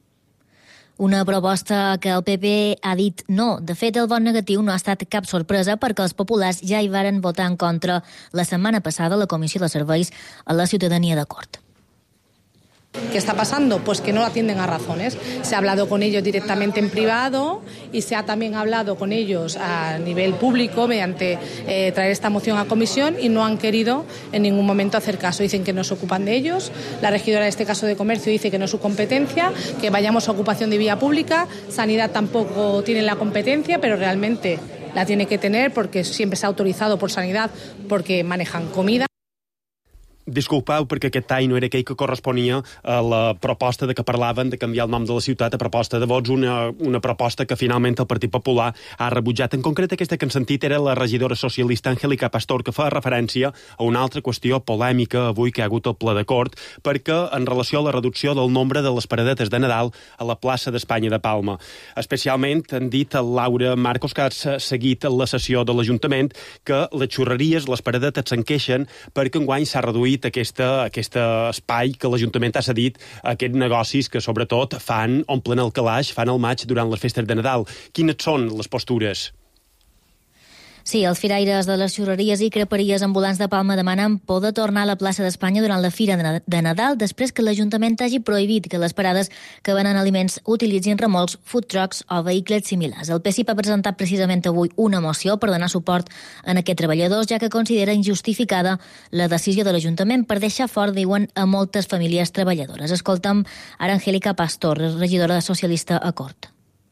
Una proposta que el P P ha dit no. De fet, el vot negatiu no ha estat cap sorpresa perquè els populars ja hi varen votar en contra la setmana passada a la Comissió de Serveis a la ciutadania de Cort. ¿Qué está pasando? Pues que no atienden a razones. Se ha hablado con ellos directamente en privado y se ha también hablado con ellos a nivel público mediante eh, traer esta moción a comisión y no han querido en ningún momento hacer caso. Dicen que no se ocupan de ellos. La regidora, en este caso de Comercio, dice que no es su competencia, que vayamos a ocupación de vía pública. Sanidad tampoco tiene la competencia, pero realmente la tiene que tener porque siempre se ha autorizado por Sanidad porque manejan comida. Disculpeu, perquè aquest tall no era aquell que corresponia a la proposta de que parlaven de canviar el nom de la ciutat a proposta de vots, una, una proposta que finalment el Partit Popular ha rebutjat. En concret, aquesta que hem sentit era la regidora socialista Angélica Pastor, que fa referència a una altra qüestió polèmica avui que ha hagut al ple de Cort, perquè en relació a la reducció del nombre de les paradetes de Nadal a la plaça d'Espanya de Palma. Especialment han dit a Laura Marcos, que ha seguit la sessió de l'Ajuntament, que les xurreries, les paradetes se'n queixen perquè enguany s'ha reduït Aquesta, aquest espai que l'Ajuntament ha cedit a aquests negocis que, sobretot, fan, omplen el calaix, fan el maig durant les festes de Nadal. Quines són les postures? Sí, els firaires de les xurreries i creperies ambulants de Palma demanen poder tornar a la plaça d'Espanya durant la Fira de Nadal després que l'Ajuntament hagi prohibit que les parades que venen aliments utilitzin remolcs, food trucks o vehicles similars. El P S I ha presentat precisament avui una moció per donar suport a aquests treballadors, ja que considera injustificada la decisió de l'Ajuntament per deixar fort, diuen, a moltes famílies treballadores. Escolta'm ara Angélica Pastor, regidora socialista a Cort.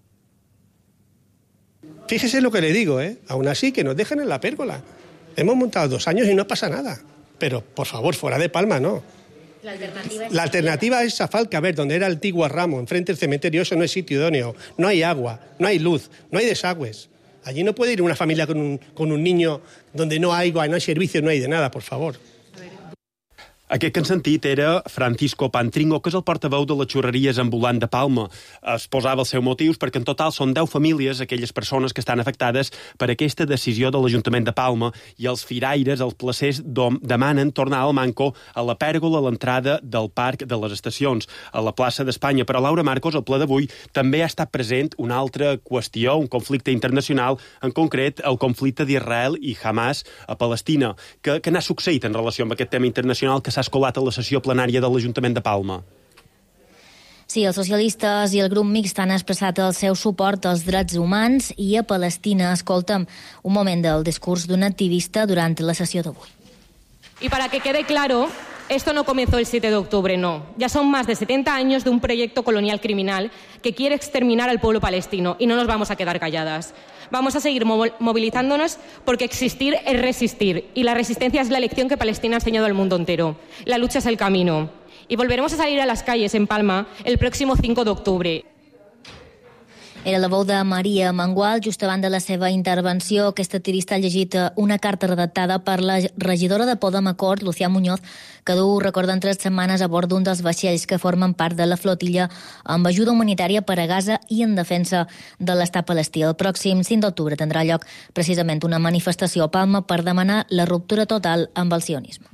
Fíjese lo que le digo, ¿eh? Aún así, que nos dejen en la pérgola. Hemos montado dos años y no pasa nada. Pero, por favor, fuera de Palma, no. La alternativa es, la alternativa es Zafalca, a ver, donde era el antiguo Ramo, enfrente del cementerio, eso no es sitio idóneo. No hay agua, no hay luz, no hay desagües. Allí no puede ir una familia con un, con un niño donde no hay agua, no hay servicio, no hay de nada, por favor. Aquest que hem sentit era Francisco Pantringo, que és el portaveu de les xurreries ambulant de Palma. Es posava els seus motius perquè en total són deu famílies, aquelles persones que estan afectades per aquesta decisió de l'Ajuntament de Palma, i els firaires, els placers, demanen tornar al manco a la pèrgola a l'entrada del parc de les estacions, a la plaça d'Espanya. Però Laura Marcos, al ple d'avui, també ha estat present una altra qüestió, un conflicte internacional, en concret el conflicte d'Israel i Hamas a Palestina. Què n'ha succeït en relació amb aquest tema internacional que s'ha escolat a la sessió plenària de l'Ajuntament de Palma? Sí, els socialistes i el grup mixt han expressat el seu suport als drets humans i a Palestina. Escolta'm un moment del discurs d'un activista durant la sessió d'avui. Y para que quede claro, esto no comenzó el siete de octubre, no. Ya son más de setenta años de un proyecto colonial criminal que quiere exterminar al pueblo palestino y no nos vamos a quedar calladas. Vamos a seguir movilizándonos porque existir es resistir y la resistencia es la lección que Palestina ha enseñado al mundo entero. La lucha es el camino y volveremos a salir a las calles en Palma el próximo cinco de octubre. Era la veu de Maria Mangual. Just abans de la seva intervenció, aquesta tirista ha llegit una carta redactada per la regidora de Podem Acord, Lucía Muñoz, que du, recorden, tres setmanes a bord d'un dels vaixells que formen part de la flotilla amb ajuda humanitària per a Gaza i en defensa de l'estat palestí. El pròxim cinc d'octubre tindrà lloc precisament una manifestació a Palma per demanar la ruptura total amb el sionisme.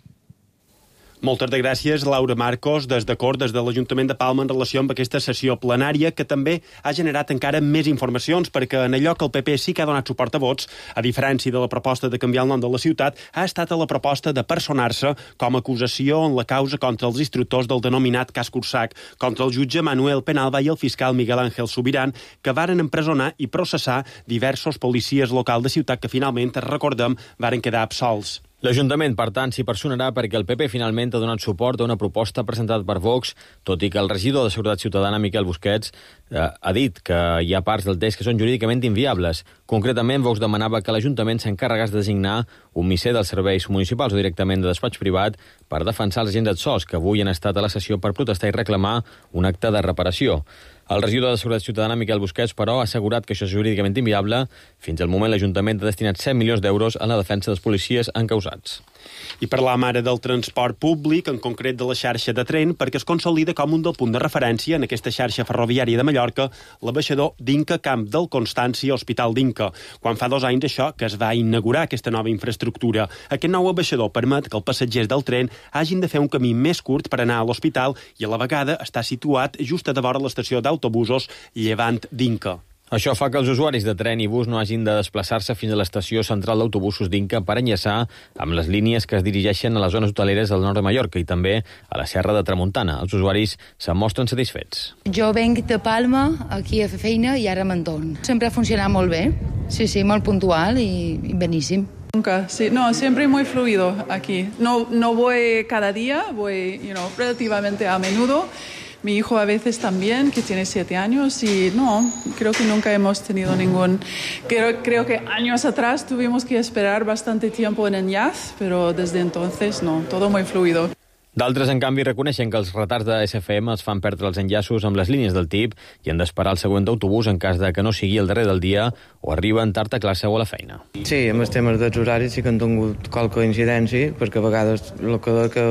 Moltes de gràcies, Laura Marcos, des d'acord des de l'Ajuntament de Palma en relació amb aquesta sessió plenària, que també ha generat encara més informacions, perquè en allò que el P P sí que ha donat suport a vots, a diferència de la proposta de canviar el nom de la ciutat, ha estat a la proposta de personar-se com a acusació en la causa contra els instructors del denominat cas Cursac, contra el jutge Manuel Penalba i el fiscal Miguel Ángel Subirán, que varen empresonar i processar diversos policies locals de ciutat que finalment, recordem, varen quedar absolts. L'Ajuntament, per tant, s'hi personarà perquè el P P finalment ha donat suport a una proposta presentada per Vox, tot i que el regidor de Seguretat Ciutadana, Miquel Busquets, eh, ha dit que hi ha parts del text que són jurídicament inviables. Concretament, Vox demanava que l'Ajuntament s'encarregés de designar un misser dels serveis municipals o directament de despatx privat per defensar els agents d'S O S, que avui han estat a la sessió per protestar i reclamar un acte de reparació. El regidor de Seguretat Ciutadana, Miquel Busquets, però, ha assegurat que això és jurídicament inviable. Fins al moment, l'Ajuntament ha destinat set milions d'euros a la defensa dels policies encausats. I parlam ara del transport públic, en concret de la xarxa de tren, perquè es consolida com un del punt de referència en aquesta xarxa ferroviària de Mallorca, l'abaixador d'Inca Camp del Constància Hospital d'Inca. Quan fa dos anys això que es va inaugurar aquesta nova infraestructura, aquest nou abaixador permet que els passatgers del tren hagin de fer un camí més curt per anar a l'hospital i a la vegada està situat just a devora l'estació d'autobusos llevant d'Inca. Això fa que els usuaris de tren i bus no hagin de desplaçar-se fins a l'estació central d'autobusos d'Inca per enllaçar amb les línies que es dirigeixen a les zones hoteleres del nord de Mallorca i també a la Serra de Tramuntana. Els usuaris se'n mostren satisfets. Jo venc de Palma aquí a fer feina i ara me'n torno. Sempre ha funcionat molt bé. Sí, sí, molt puntual i, i beníssim. Nunca, sí, no, siempre muy fluido aquí. No, no voy cada día, voy, you know, relativamente a menudo. Mi hijo a veces también, que tiene siete años, y no, creo que nunca hemos tenido ningún... Creo, creo que años atrás tuvimos que esperar bastante tiempo en el Ñaz, pero desde entonces no, todo muy fluido. D'altres, en canvi, reconeixen que els retards de S F M els fan perdre els enllaços amb les línies del T I P i han d'esperar el següent autobús en cas de que no sigui el darrer del dia o arriben tard a classe o a la feina. Sí, amb els temes dels horaris sí que han tingut qualque incidència, perquè a vegades el que, que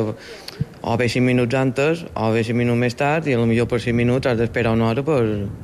o ve cinc minuts antes o ve cinc minuts més tard i potser per cinc minuts has d'esperar una hora per,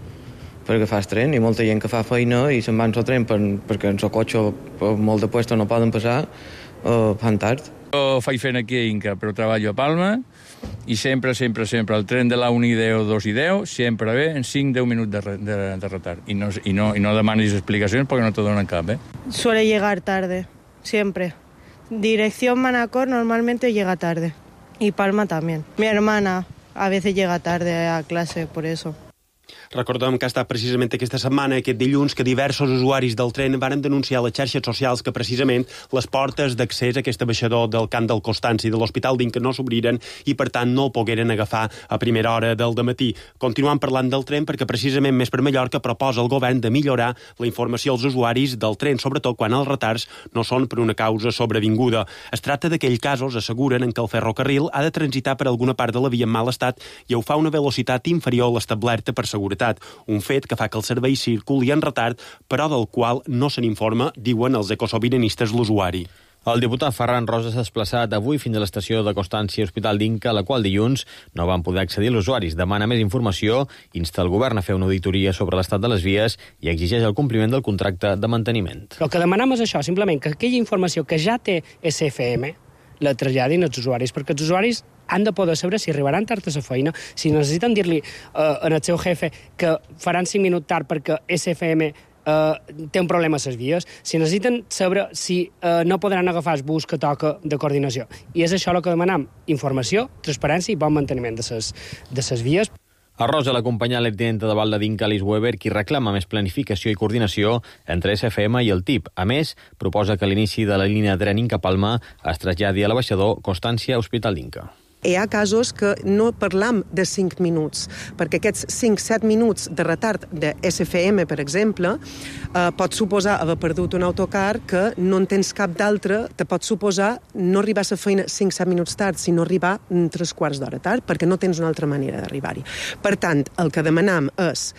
per agafar el tren, i molta gent que fa feina i se'n van al tren per, perquè en el cotxe per molt de puesto no poden passar, eh, fan tard. Jo faig feina aquí a Inca, però treballo a Palma i sempre, sempre, sempre el tren de la una i deu, dos i deu, sempre ve en cinc a deu minuts de, de, de retard. I no, i, no, I no demanis explicacions perquè no te donen cap, eh? Suele llegar tarde, siempre. Dirección Manacor normalmente llega tarde. Y Palma también. Mi hermana a veces llega tarde a clase por eso. Recordem que ha estat precisament aquesta setmana, aquest dilluns, que diversos usuaris del tren varen denunciar a les xarxes socials que precisament les portes d'accés a aquest abaixador del Camp del Constància i de l'Hospital d'Inca no s'obriren i, per tant, no el pogueren agafar a primera hora del dematí. Continuem parlant del tren perquè precisament Més per Mallorca proposa al govern de millorar la informació als usuaris del tren, sobretot quan els retards no són per una causa sobrevinguda. Es tracta d'aquells casos, asseguren, en què el ferrocarril ha de transitar per alguna part de la via en mal estat i ho fa a una velocitat inferior a l'establerta per seguretat. Un fet que fa que el servei circuli en retard, però del qual no se n'informa, diuen els ecosobiranistes, l'usuari. El diputat Ferran Rosa s'ha desplaçat avui fins a l'estació de Constància Hospital d'Inca, a la qual dilluns no van poder accedir els usuaris. Demana més informació, insta el govern a fer una auditoria sobre l'estat de les vies i exigeix el compliment del contracte de manteniment. El que demanem és això, simplement que aquella informació que ja té S F M la traslladin als usuaris, perquè els usuaris han de poder saber si arribaran tard a la feina, si necessiten dir-li eh, al seu jefe que faran cinc minuts tard perquè S F M eh, té un problema a les vies, si necessiten saber si eh, no podran agafar el bus que toca de coordinació. I és això el que demanem, informació, transparència i bon manteniment de les, de les vies. A Rosa l'acompanya la tinenta de Val d'Inca, Alice Weber, qui reclama més planificació i coordinació entre S F M i el T I P. A més, proposa que l'inici de la línia de tren Inca-Palma es traslladi a l'abaixador Constància Hospital d'Inca. Hi ha casos que no parlam de cinc minuts, perquè aquests cinc a set minuts de retard de S F M, per exemple, eh, pot suposar haver perdut un autocar que no en tens cap d'altre, te pot suposar no arribar a la feina cinc a set minuts tard, sinó arribar tres quarts d'hora tard, perquè no tens una altra manera d'arribar-hi. Per tant, el que demanam és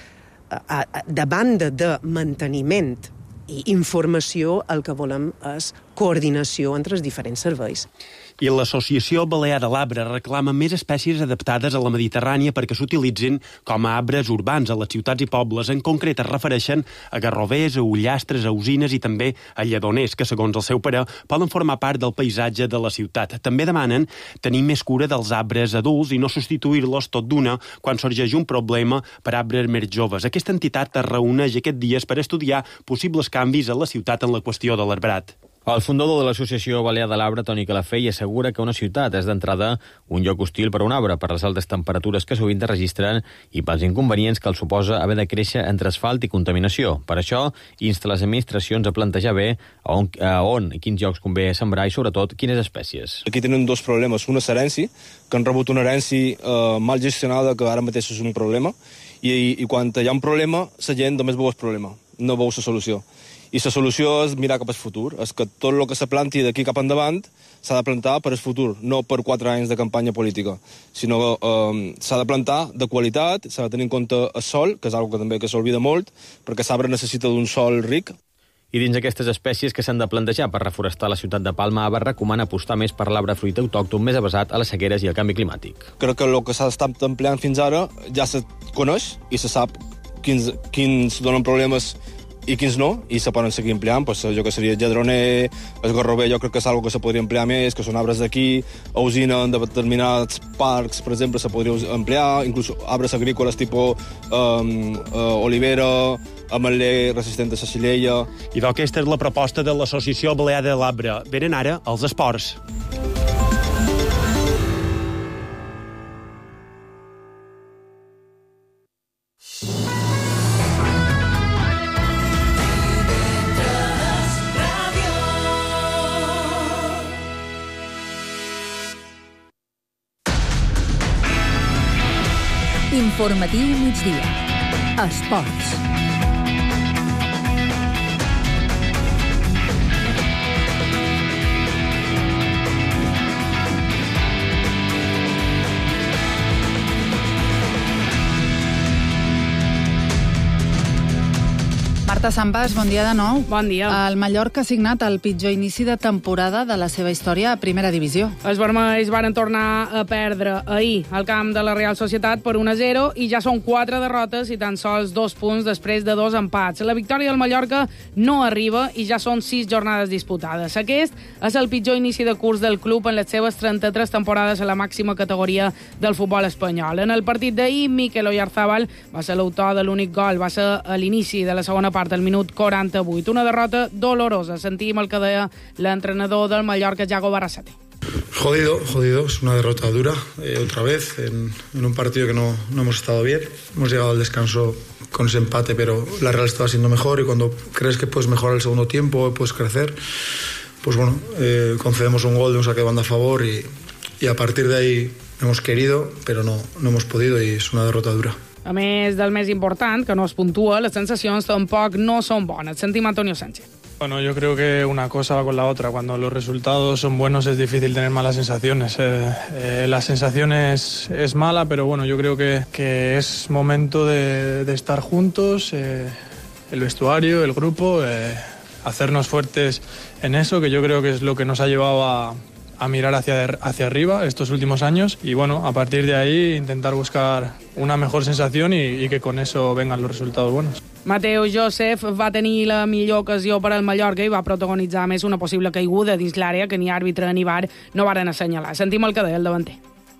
a, a, de banda de manteniment i informació, el que volem és coordinació entre els diferents serveis. I l'Associació Balear de l'Arbre reclama més espècies adaptades a la Mediterrània perquè s'utilitzin com a arbres urbans a les ciutats i pobles. En concret es refereixen a garrovers, a ullastres, a usines i també a lledoners, que segons el seu parer poden formar part del paisatge de la ciutat. També demanen tenir més cura dels arbres adults i no substituir-los tot d'una quan sorgeix un problema per arbres més joves. Aquesta entitat es reuneix aquests dies per estudiar possibles canvis a la ciutat en la qüestió de l'arbrat. El fundador de l'Associació Balear de l'Arbre, Toni Calafell, assegura que una ciutat és d'entrada un lloc hostil per a un arbre, per les altes temperatures que sovint es registren i pels inconvenients que el suposa haver de créixer entre asfalt i contaminació. Per això, insta les administracions a plantejar bé a on, a on i quins llocs convé sembrar i, sobretot, quines espècies. Aquí tenen dos problemes. Un és l'herència, que han rebut una herència eh, mal gestionada, que ara mateix és un problema, i, i, i quan hi ha un problema, la gent només veu el problema, no veu la solució. I la solució és mirar cap al futur, és que tot el que se planti d'aquí cap endavant s'ha de plantar per al futur, no per quatre anys de campanya política, sinó que eh, s'ha de plantar de qualitat, s'ha de tenir en compte el sol, que és una cosa que també que s'olvida molt, perquè l'arbre necessita d'un sol ric. I dins aquestes espècies que s'han de plantejar per reforestar la ciutat de Palma, Aba recomana apostar més per l'arbre fruit autòcton més avesat a les sequeres i al canvi climàtic. Crec que el que s'ha estat empleant fins ara ja se coneix i se sap quins, quins donen problemes i quins no, i se poden seguir empleant, pues, allò que seria el lledroner, el garrover, jo crec que és una que se podria emplear més, que són arbres d'aquí, a usina en determinats parcs, per exemple, se podria emplear, inclús arbres agrícoles tipus um, uh, olivera, ametler resistent a la xilella. I aquesta és la proposta de l'Associació Balear de l'Arbre. Venen ara els esports. Informatiu migdia. Esports. Marta Sambas, bon dia de nou. Bon dia. El Mallorca ha signat el pitjor inici de temporada de la seva història a primera divisió. Els vermells van tornar a perdre ahir al camp de la Real Societat per un a zero i ja són quatre derrotes i tan sols dos punts després de dos empats. La victòria del Mallorca no arriba i ja són sis jornades disputades. Aquest és el pitjor inici de curs del club en les seves trenta-tres temporades a la màxima categoria del futbol espanyol. En el partit d'ahir, Mikel Oyarzabal va ser l'autor de l'únic gol, va ser a l'inici de la segona part al minut quaranta-vuit. Una derrota dolorosa. Sentim el que deia l'entrenador del Mallorca, Yago Barrasate. Jodido, jodido, es una derrota dura, eh, otra vez, en, en un partido que no, no hemos estado bien. Hemos llegado al descanso con ese empate, pero la Real estaba siendo mejor y cuando crees que puedes mejorar el segundo tiempo, puedes crecer, pues bueno, eh, concedemos un gol de un saque de banda a favor y, y a partir de ahí hemos querido, pero no, no hemos podido y es una derrota dura. A més del més important, que no es puntua, les sensacions tampoc no són bones. Sentim Antonio Sánchez. Bueno, yo creo que una cosa va con la otra. Cuando los resultados son buenos es difícil tener malas sensaciones. Eh, eh, la sensación es, es mala, pero bueno, yo creo que, que es momento de, de estar juntos, eh, el vestuario, el grupo, eh, hacernos fuertes en eso, que yo creo que es lo que nos ha llevado a... a mirar hacia, hacia arriba estos últimos años y bueno, a partir de ahí intentar buscar una mejor sensación y, y que con eso vengan los resultados buenos. Mateo Joseph va tenir la millor ocasió per al Mallorca i va protagonitzar més una possible caiguda dins l'àrea que ni àrbitre ni V A R no varen assenyalar. Sentim el que deia el davanter.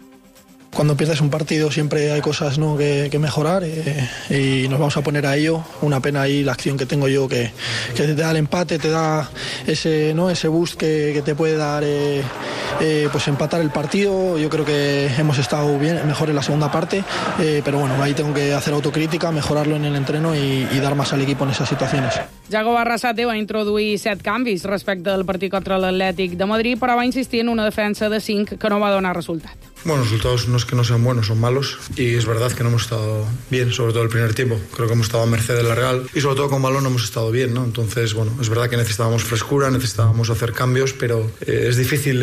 Cuando pierdes un partido siempre hay cosas, ¿no?, que, que mejorar eh, y nos vamos a poner a ello. Una pena ahí la acción que tengo yo que, que te da el empate, te da ese, ¿no?, ese boost que, que te puede dar eh, eh, pues empatar el partido. Yo creo que hemos estado bien, mejor en la segunda parte, eh, pero bueno, ahí tengo que hacer autocrítica, mejorarlo en el entreno y, y dar más al equipo en esas situaciones. Yago Barrasate va introduir set canvis respecte al partit contra l'Atlètic de Madrid, però va insistir en una defensa de cinc que no va donar resultat. Bueno, los resultados no es que no sean buenos, son malos y es verdad que no hemos estado bien, sobre todo el primer tiempo. Creo que hemos estado a merced de la Real y sobre todo con balón no hemos estado bien, ¿no? Entonces, bueno, es verdad que necesitábamos frescura, necesitábamos hacer cambios, pero eh, es difícil eh, puntuar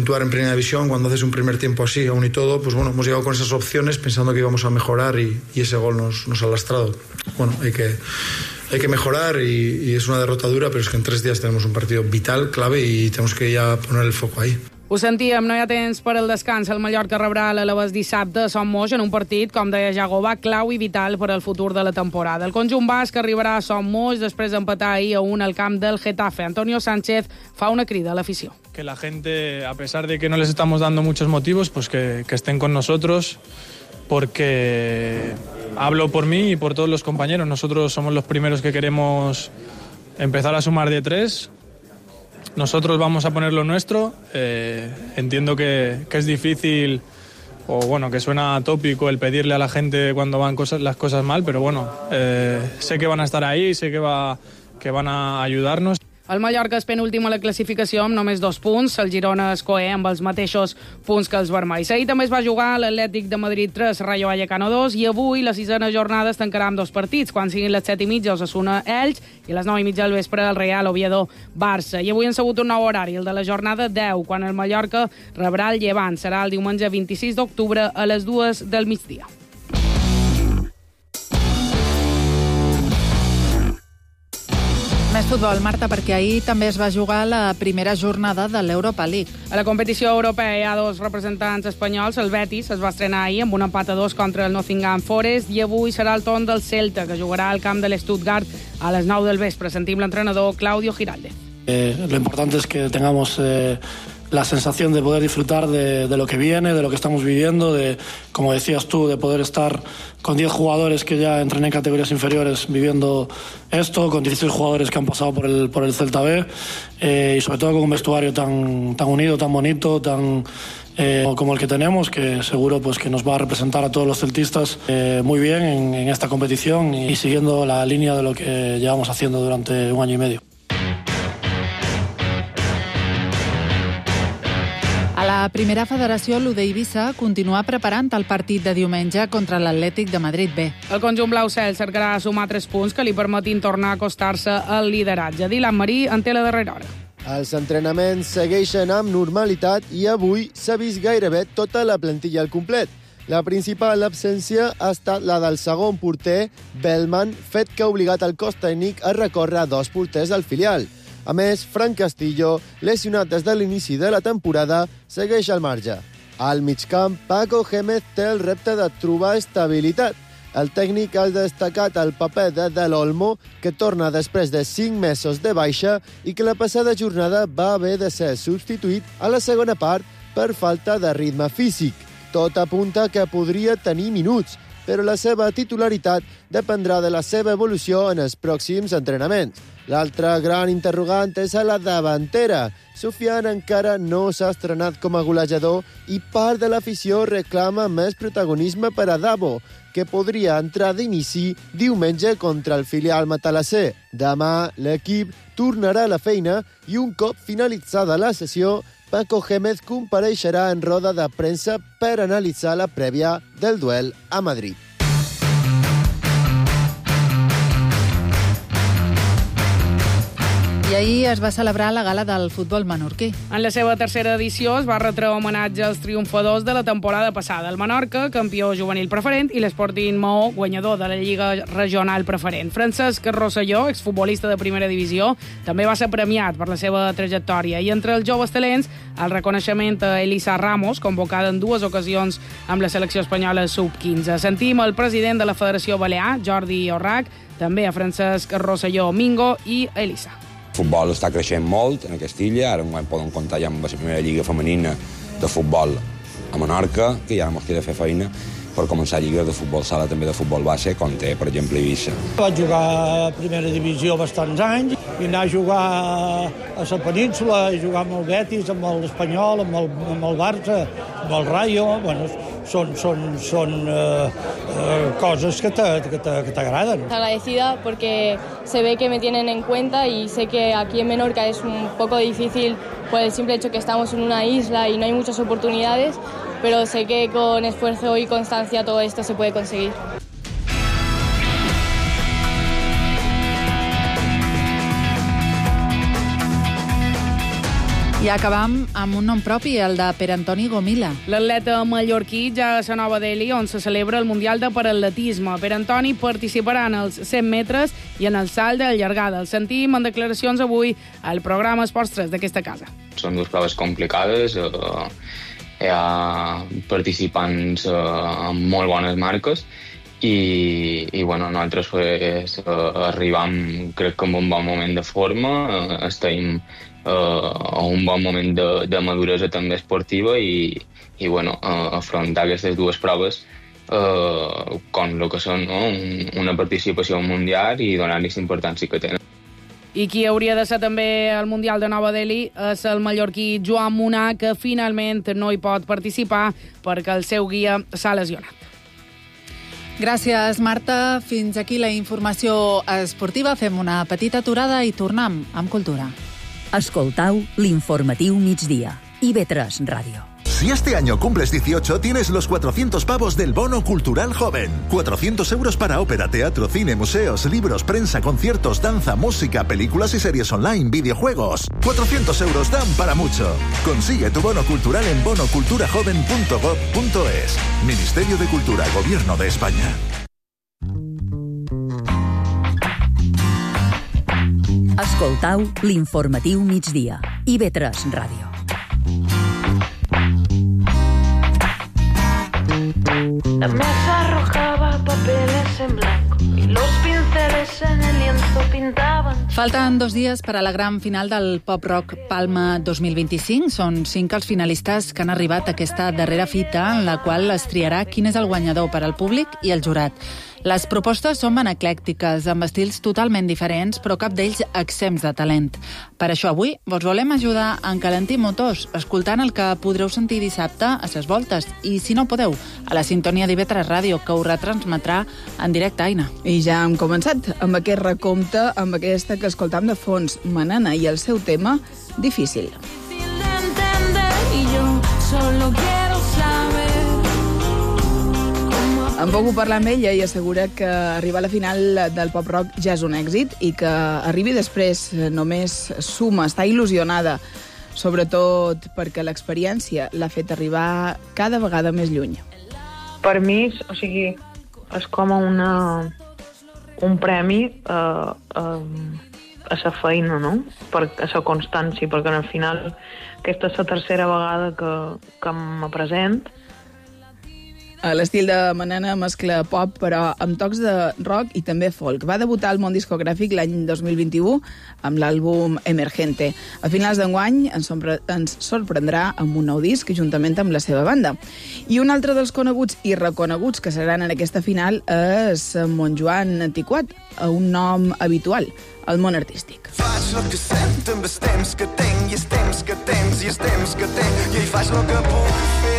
puntuar en primera división, cuando haces un primer tiempo así, aún y todo, pues bueno, hemos llegado con esas opciones pensando que íbamos a mejorar y, y ese gol nos, nos ha lastrado. Bueno, hay que, hay que mejorar y, y es una derrota dura, pero es que en tres días tenemos un partido vital, clave y tenemos que ya poner el foco ahí. Ho sentíem, no hi ha temps per al descans. El Mallorca rebrà l'Alaves dissabte a Son Moix en un partit, com deia Jagobà, clau i vital per al futur de la temporada. El conjunt basc arribarà a Son Moix després d'empatar ahir a un al camp del Getafe. Antonio Sánchez fa una crida a l'afició. Que la gente, a pesar de que no les estamos dando muchos motivos, pues que, que estén con nosotros, porque hablo por mí y por todos los compañeros. Nosotros somos los primeros que queremos empezar a sumar de tres. Nosotros vamos a poner lo nuestro. Eh, entiendo que, que es difícil, o bueno, que suena tópico el pedirle a la gente cuando van cosas, las cosas mal, pero bueno, eh, sé que van a estar ahí, sé que, va, que van a ayudarnos. El Mallorca és penúltim a la classificació amb només dos punts. El Girona és coer amb els mateixos punts que els vermells. Ahir també es va jugar l'Atlètic de Madrid tres, Rayo Vallecano dos, i avui la sisena jornada es tancarà amb dos partits. Quan siguin les set i mitja, Osasuna Elx, i a les nou i mitja del vespre el Real Oviedo Barça. I avui han sabut un nou horari, el de la jornada deu, quan el Mallorca rebrà el Llevant. Serà el diumenge vint-i-sis d'octubre a les dues del migdia. Més futbol, Marta, perquè ahir també es va jugar la primera jornada de l'Europa League. A la competició europea hi ha dos representants espanyols. El Betis es va estrenar ahir amb un empat a dos contra el Nottingham Forest i avui serà el torn del Celta, que jugarà al camp de l'Stuttgart a les nou del vespre. Sentim l'entrenador Claudio Giraldez. Eh, lo importante es que tengamos eh, la sensación de poder disfrutar de, de lo que viene, de lo que estamos viviendo, de, como decías tú, de poder estar con diez jugadores que ya entrené en categorías inferiores viviendo esto, con dieciséis jugadores que han pasado por el, por el Celta B, eh, y sobre todo con un vestuario tan, tan unido, tan bonito, tan eh, como el que tenemos, que seguro pues que nos va a representar a todos los celtistas eh, muy bien en, en esta competición y, y siguiendo la línea de lo que llevamos haciendo durante un año y medio. A la primera federació, l'U D Eivissa continua preparant el partit de diumenge contra l'Atlètic de Madrid B. El conjunt blau cel cercarà sumar tres punts que li permetin tornar a acostar-se al lideratge. Dylan Marí en té la darrera hora. Els entrenaments segueixen amb normalitat i avui s'ha vist gairebé tota la plantilla al complet. La principal absència ha estat la del segon porter, Bellman, fet que ha obligat el cos tècnic a recórrer a dos porters del filial. A més, Fran Castillo, lesionat des de l'inici de la temporada, segueix al marge. Al migcamp, Paco Gémez té el repte de trobar estabilitat. El tècnic ha destacat el paper de Del Olmo, que torna després de cinc mesos de baixa i que la passada jornada va haver de ser substituït a la segona part per falta de ritme físic. Tot apunta que podria tenir minuts, però la seva titularitat dependrà de la seva evolució en els pròxims entrenaments. L'altra gran interrogant és a la davantera. Sofian encara no s'ha estrenat com a golejador i part de l'afició reclama més protagonisme per a Davo, que podria entrar d'inici diumenge contra el filial matalasser. Demà l'equip tornarà a la feina i un cop finalitzada la sessió, Paco Gémez compareixerà en roda de premsa per analitzar la prèvia del duel a Madrid. I ahir es va celebrar la gala del futbol menorquí. En la seva tercera edició es va retre homenatge als triomfadors de la temporada passada. El Menorca, campió juvenil preferent, i l'Sporting Maó, guanyador de la Lliga Regional Preferent. Francesc Rosselló, exfutbolista de primera divisió, també va ser premiat per la seva trajectòria. I entre els joves talents, el reconeixement a Elisa Ramos, convocada en dues ocasions amb la selecció espanyola sub quinze. Sentim el president de la Federació Balear, Jordi Orrac, també a Francesc Rosselló Mingo i a Elisa. El futbol està creixent molt en aquesta illa, ara enguany poden comptar ja amb la primera lliga femenina de futbol a Menorca, que ja mos queda fer feina per començar lligues de futbol sala, també de futbol base, com té, per exemple, Eivissa. Vaig jugar a primera divisió bastants anys i anar a jugar a la península, a jugar amb el Betis, amb l'Espanyol, amb el, amb el Barça, amb el Rayo, bueno, son, son, son uh, uh, cosas que t'agraden. Agradecida porque se ve que me tienen en cuenta y sé que aquí en Menorca es un poco difícil por el simple hecho que estamos en una isla y no hay muchas oportunidades, pero sé que con esfuerzo y constancia todo esto se puede conseguir. I acabam amb un nom propi, el de Pere Antoni Gomila. L'atleta mallorquí ja a Nova Delhi, on se celebra el Mundial de Paratletisme. Pere Antoni participarà en els cent metres i en el salt de llargada. El sentim en declaracions avui al programa Esports tres d'aquesta casa. Són dues proves complicades, eh, hi ha participants eh, amb molt bones marques i, i bueno, nosaltres pues, eh, arribam, crec que en un bon moment de forma, eh, estem Uh, a un bon moment de, de maduresa també esportiva i, i bueno, uh, afrontar aquestes dues proves uh, com el que són, no? Un, una participació mundial i donar-li la importància que tenen. I qui hauria de ser també al Mundial de Nova Delhi és el mallorquí Joan Munar, que finalment no hi pot participar perquè el seu guia s'ha lesionat. Gràcies, Marta. Fins aquí la informació esportiva. Fem una petita aturada i tornem amb cultura. Escoltau l'informatiu migdia. I ve tres Ràdio. Si este año cumples dieciocho, tienes los cuatrocientos pavos del Bono Cultural Joven. cuatrocientos euros para ópera, teatro, cine, museos, libros, prensa, conciertos, danza, música, películas y series online, videojuegos. cuatrocientos euros dan para mucho. Consigue tu bono cultural en bono cultura joven punto gob punto es. Ministerio de Cultura, Gobierno de España. Escoltau l'informatiu migdia. I ve tres Ràdio. La mesa arrojaba papeles en blanco y los pinceles en el lienzo pintaban. Falten dos dies per a la gran final del Pop Rock Palma dos mil vint-i-cinc. Són cinc els finalistes que han arribat a aquesta darrera fita en la qual es triarà quin és el guanyador per al públic i el jurat. Les propostes són ben eclèctiques, amb estils totalment diferents, però cap d'ells exempts de talent. Per això avui vos volem ajudar a encalentir motors, escoltant el que podreu sentir dissabte a ses voltes, i si no podeu, a la sintonia d'I V tres Ràdio, que ho retransmetrà en directe, Aina. I ja hem començat amb aquest recompte, amb aquesta que escoltam de fons, Manana, i el seu tema, Difícil. Y yo solo quiero saber. Em puc parlar amb ella i assegura que arribar a la final del pop rock ja és un èxit i que arribi després només suma, està il·lusionada, sobretot perquè l'experiència l'ha fet arribar cada vegada més lluny. Per mi, o sigui, és com una, un premi a, a, a sa feina, no? Per, a sa constància, perquè al final aquesta és la tercera vegada que, que me present. L'estil de Manana mescla pop, però amb tocs de rock i també folk. Va debutar al món discogràfic l'any dos mil vint-i-u amb l'àlbum Emergente. A finals d'enguany ens, ens sorprendrà amb un nou disc juntament amb la seva banda. I un altre dels coneguts i reconeguts que seran en aquesta final és Montjoan Tiquat, un nom habitual al món artístic. Faig el que sento amb els temps que tenc i els temps que tens i els temps que tenc i ell faig el que puc fer.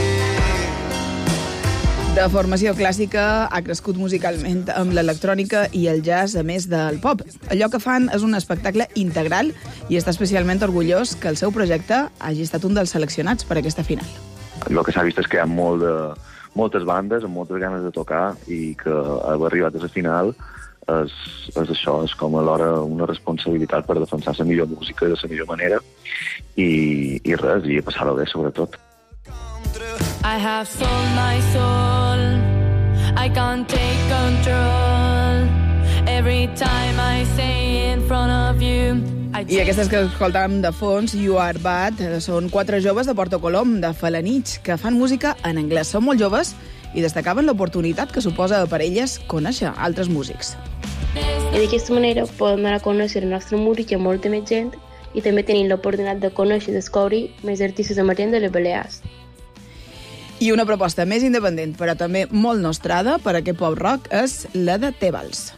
De formació clàssica, ha crescut musicalment amb l'electrònica i el jazz, a més del pop. Allò que fan és un espectacle integral i està especialment orgullós que el seu projecte hagi estat un dels seleccionats per aquesta final. El que s'ha vist és que hi ha molt de, moltes bandes amb moltes ganes de tocar i que haver arribat a la final és, és això, és com alhora una responsabilitat per defensar la millor música de la millor manera i, i res, i passar-ho bé, sobretot. I have sold my soul, I can't take control, every time I say in front of you. I aquestes que escoltàvem de fons, You Are Bad, són quatre joves de Porto Colom, de Felanitx, que fan música en anglès. Són molt joves i destacaven l'oportunitat que suposa per elles conèixer altres músics. I d'aquesta manera podem anar a conèixer la nostra música a molta més gent i també tenim l'oportunitat de conèixer i descobrir més artistes emergents de les Balears. I una proposta més independent, però també molt nostrada per a aquest pop rock, és la de Tebals.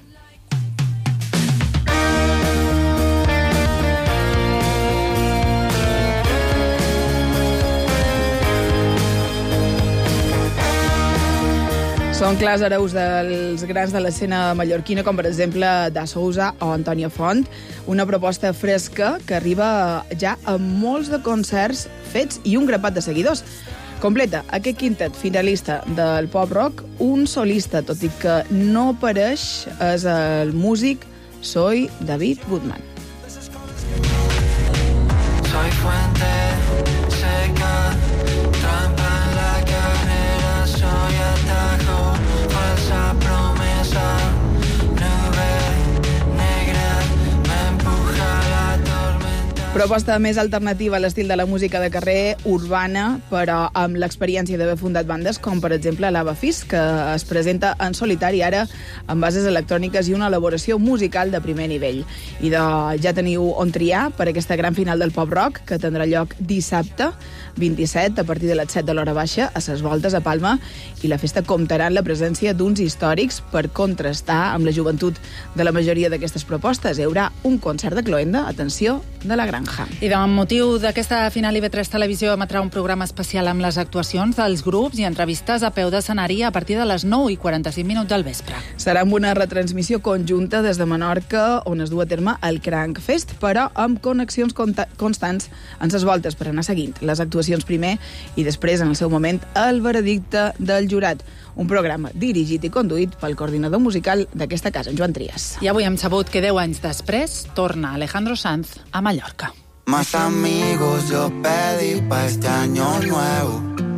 Són clars hereus dels grans de l'escena mallorquina, com per exemple Da Sousa o Antonio Font, una proposta fresca que arriba ja a molts de concerts fets i un grapat de seguidors. Completa aquest quintet finalista del pop rock, un solista, tot i que no apareix, és el músic Soy David Goodman. Soy fuente seca, trampa en la carrera, soy atajo, falsa promesa, nube negra, me empuja la tormenta. Proposta més alternativa a l'estil de la música de carrer, urbana, però amb l'experiència d'haver fundat bandes com, per exemple, l'Ava Fis, que es presenta en solitari ara amb bases electròniques i una elaboració musical de primer nivell. I de, ja teniu on triar per aquesta gran final del pop-rock, que tindrà lloc dissabte vint-i-set, a partir de les set de l'hora baixa, a Ses Voltes, a Palma, i la festa comptarà amb la presència d'uns històrics per contrastar amb la joventut de la majoria d'aquestes propostes. Hi haurà un concert de cloenda, atenció, de la Granja. I de motiu d'aquesta final, I V tres Televisió emetrà un programa especial amb les actuacions dels grups i entrevistes a peu d'escenari a partir de les nou i quaranta-cinc minuts del vespre. Serà amb una retransmissió conjunta des de Menorca, on es du a terme el Crank Fest, però amb connexions constants en Ses Voltes per anar seguint les actuacions primer i després, en el seu moment, el veredicte del jurat. Un programa dirigit i conduït pel coordinador musical d'aquesta casa, en Joan Trias. I avui hem sabut que deu anys després torna Alejandro Sanz a Mallorca. Más amigos yo pedí pa' este año nuevo.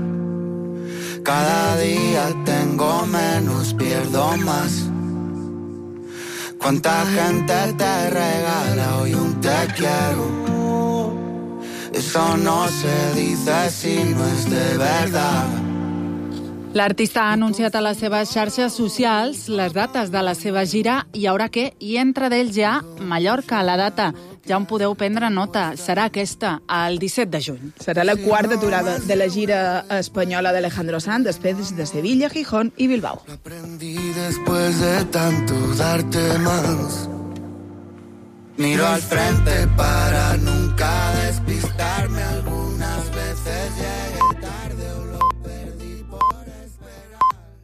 Cada día tengo menos, pierdo más. Cuánta gente te regala hoy un te quiero. Eso no se dice si no es de verdad. L'artista ha anunciat a les seves xarxes socials les dates de la seva gira i ara què? I entre d'ells ja Mallorca, la data. Ja en podeu prendre nota. Serà aquesta, el disset de juny. Serà la quarta aturada de la gira espanyola d'Alejandro Sanz, després de Sevilla, Gijón i Bilbao. Aprendí después de tanto darte más. Miro al frente para nunca despistarme. Algunas veces llegué tarde o lo perdí por esperar.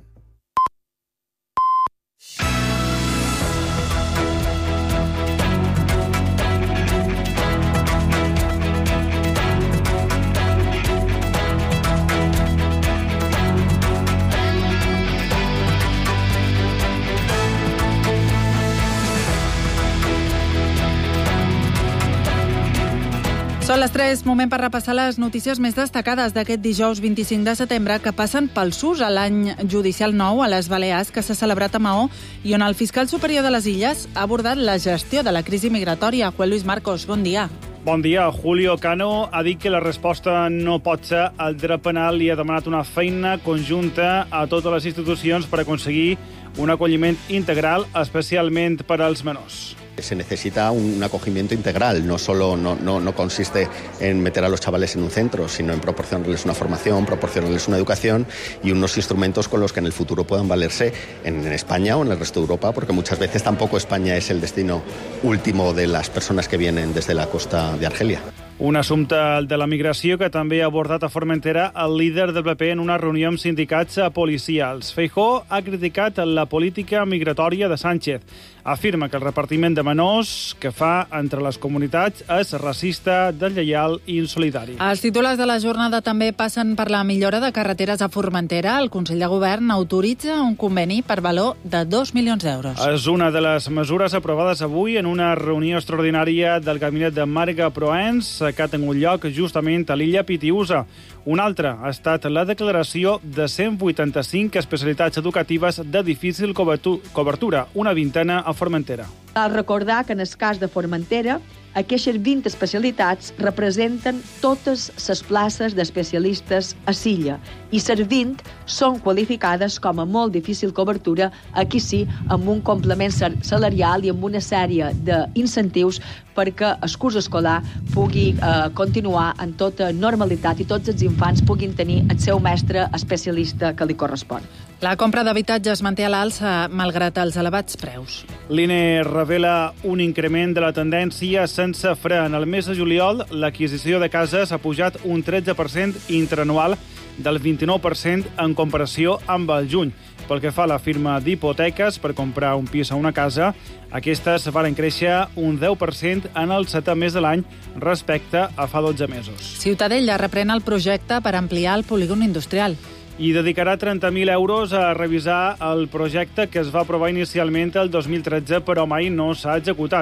Són les tres, moment per repassar les notícies més destacades d'aquest dijous vint-i-cinc de setembre que passen pel S U S a l'any judicial nou a les Balears que s'ha celebrat a Maó i on el fiscal superior de les Illes ha abordat la gestió de la crisi migratòria. Juan Luis Marcos, bon dia. Bon dia. Julio Cano ha dit que la resposta no pot ser el dret penal i ha demanat una feina conjunta a totes les institucions per aconseguir un acolliment integral, especialment per als menors. Se necesita un acogimiento integral, no solo no, no, no consiste en meter a los chavales en un centro, sino en proporcionarles una formación, proporcionarles una educación y unos instrumentos con los que en el futuro puedan valerse en, en España o en el resto de Europa, porque muchas veces tampoco España es el destino último de las personas que vienen desde la costa de Argelia. Un assumpte de la migració que també ha abordat a Formentera el líder del P P en una reunió amb sindicats policials. Feijóo ha criticat la política migratòria de Sánchez. Afirma que el repartiment de menors que fa entre les comunitats és racista, deslleial i insolidari. Els titulars de la jornada també passen per la millora de carreteres a Formentera. El Consell de Govern autoritza un conveni per valor de dos milions d'euros. És una de les mesures aprovades avui en una reunió extraordinària del gabinet de Marga Proens que ha tingut lloc justament a l'illa Pitiusa. Una altra ha estat la declaració de cent vuitanta-cinc especialitats educatives de difícil cobertura, una vintena a Formentera. Cal recordar que en el cas de Formentera, aquestes vint especialitats representen totes les places d'especialistes a l'illa i les vint són qualificades com a molt difícil cobertura, aquí sí, amb un complement salarial i amb una sèrie d'incentius perquè el curs escolar pugui eh, continuar en tota normalitat i tots els infants puguin tenir el seu mestre especialista que li correspon. La compra d'habitatge es manté a l'alça malgrat els elevats preus. L'I N E revela un increment de la tendència sense fre. En el mes de juliol, l'adquisició de cases ha pujat un tretze per cent interanual del vint-i-nou per cent en comparació amb el juny. Pel que fa a la firma d'hipoteques per comprar un pis a una casa, aquestes van créixer un deu per cent en el setè mes de l'any respecte a fa dotze mesos. Ciutadella reprèn el projecte per ampliar el polígon industrial. I dedicarà trenta mil euros a revisar el projecte que es va aprovar inicialment el dos mil tretze, però mai no s'ha executat.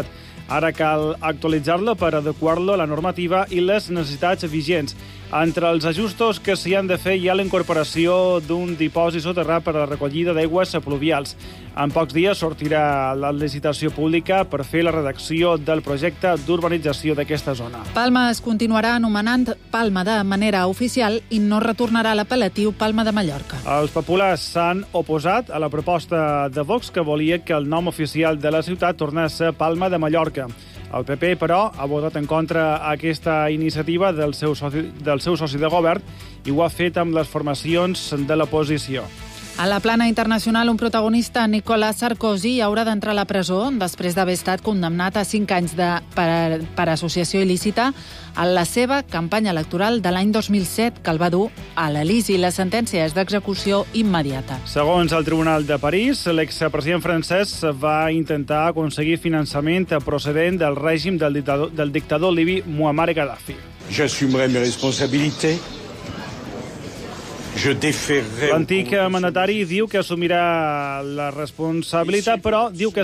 Ara cal actualitzar-lo per adequar-lo a la normativa i les necessitats vigents. Entre els ajustos que s'hi han de fer hi ha la incorporació d'un dipòsit soterrat per a la recollida d'aigües pluvials. En pocs dies sortirà la licitació pública per fer la redacció del projecte d'urbanització d'aquesta zona. Palma es continuarà anomenant Palma de manera oficial i no retornarà l'apel·latiu Palma de Mallorca. Els populars s'han oposat a la proposta de Vox que volia que el nom oficial de la ciutat tornés a ser Palma de Mallorca. El P P, però, ha votat en contra aquesta iniciativa del seu soci, del seu soci de govern i ho ha fet amb les formacions de l'oposició. A la plana internacional, un protagonista, Nicolas Sarkozy, haurà d'entrar a la presó després d'haver estat condemnat a cinc anys de, per, per associació il·lícita a la seva campanya electoral de l'any dos mil set, que el va dur a l'Elisi. La sentència és d'execució immediata. Segons el Tribunal de París, l'expresident francès va intentar aconseguir finançament procedent del règim del dictador, del dictador libi Muammar Gaddafi. J'assumerai mes responsabilités. L'antic mandatari diu que assumirà la responsabilitat, però diu que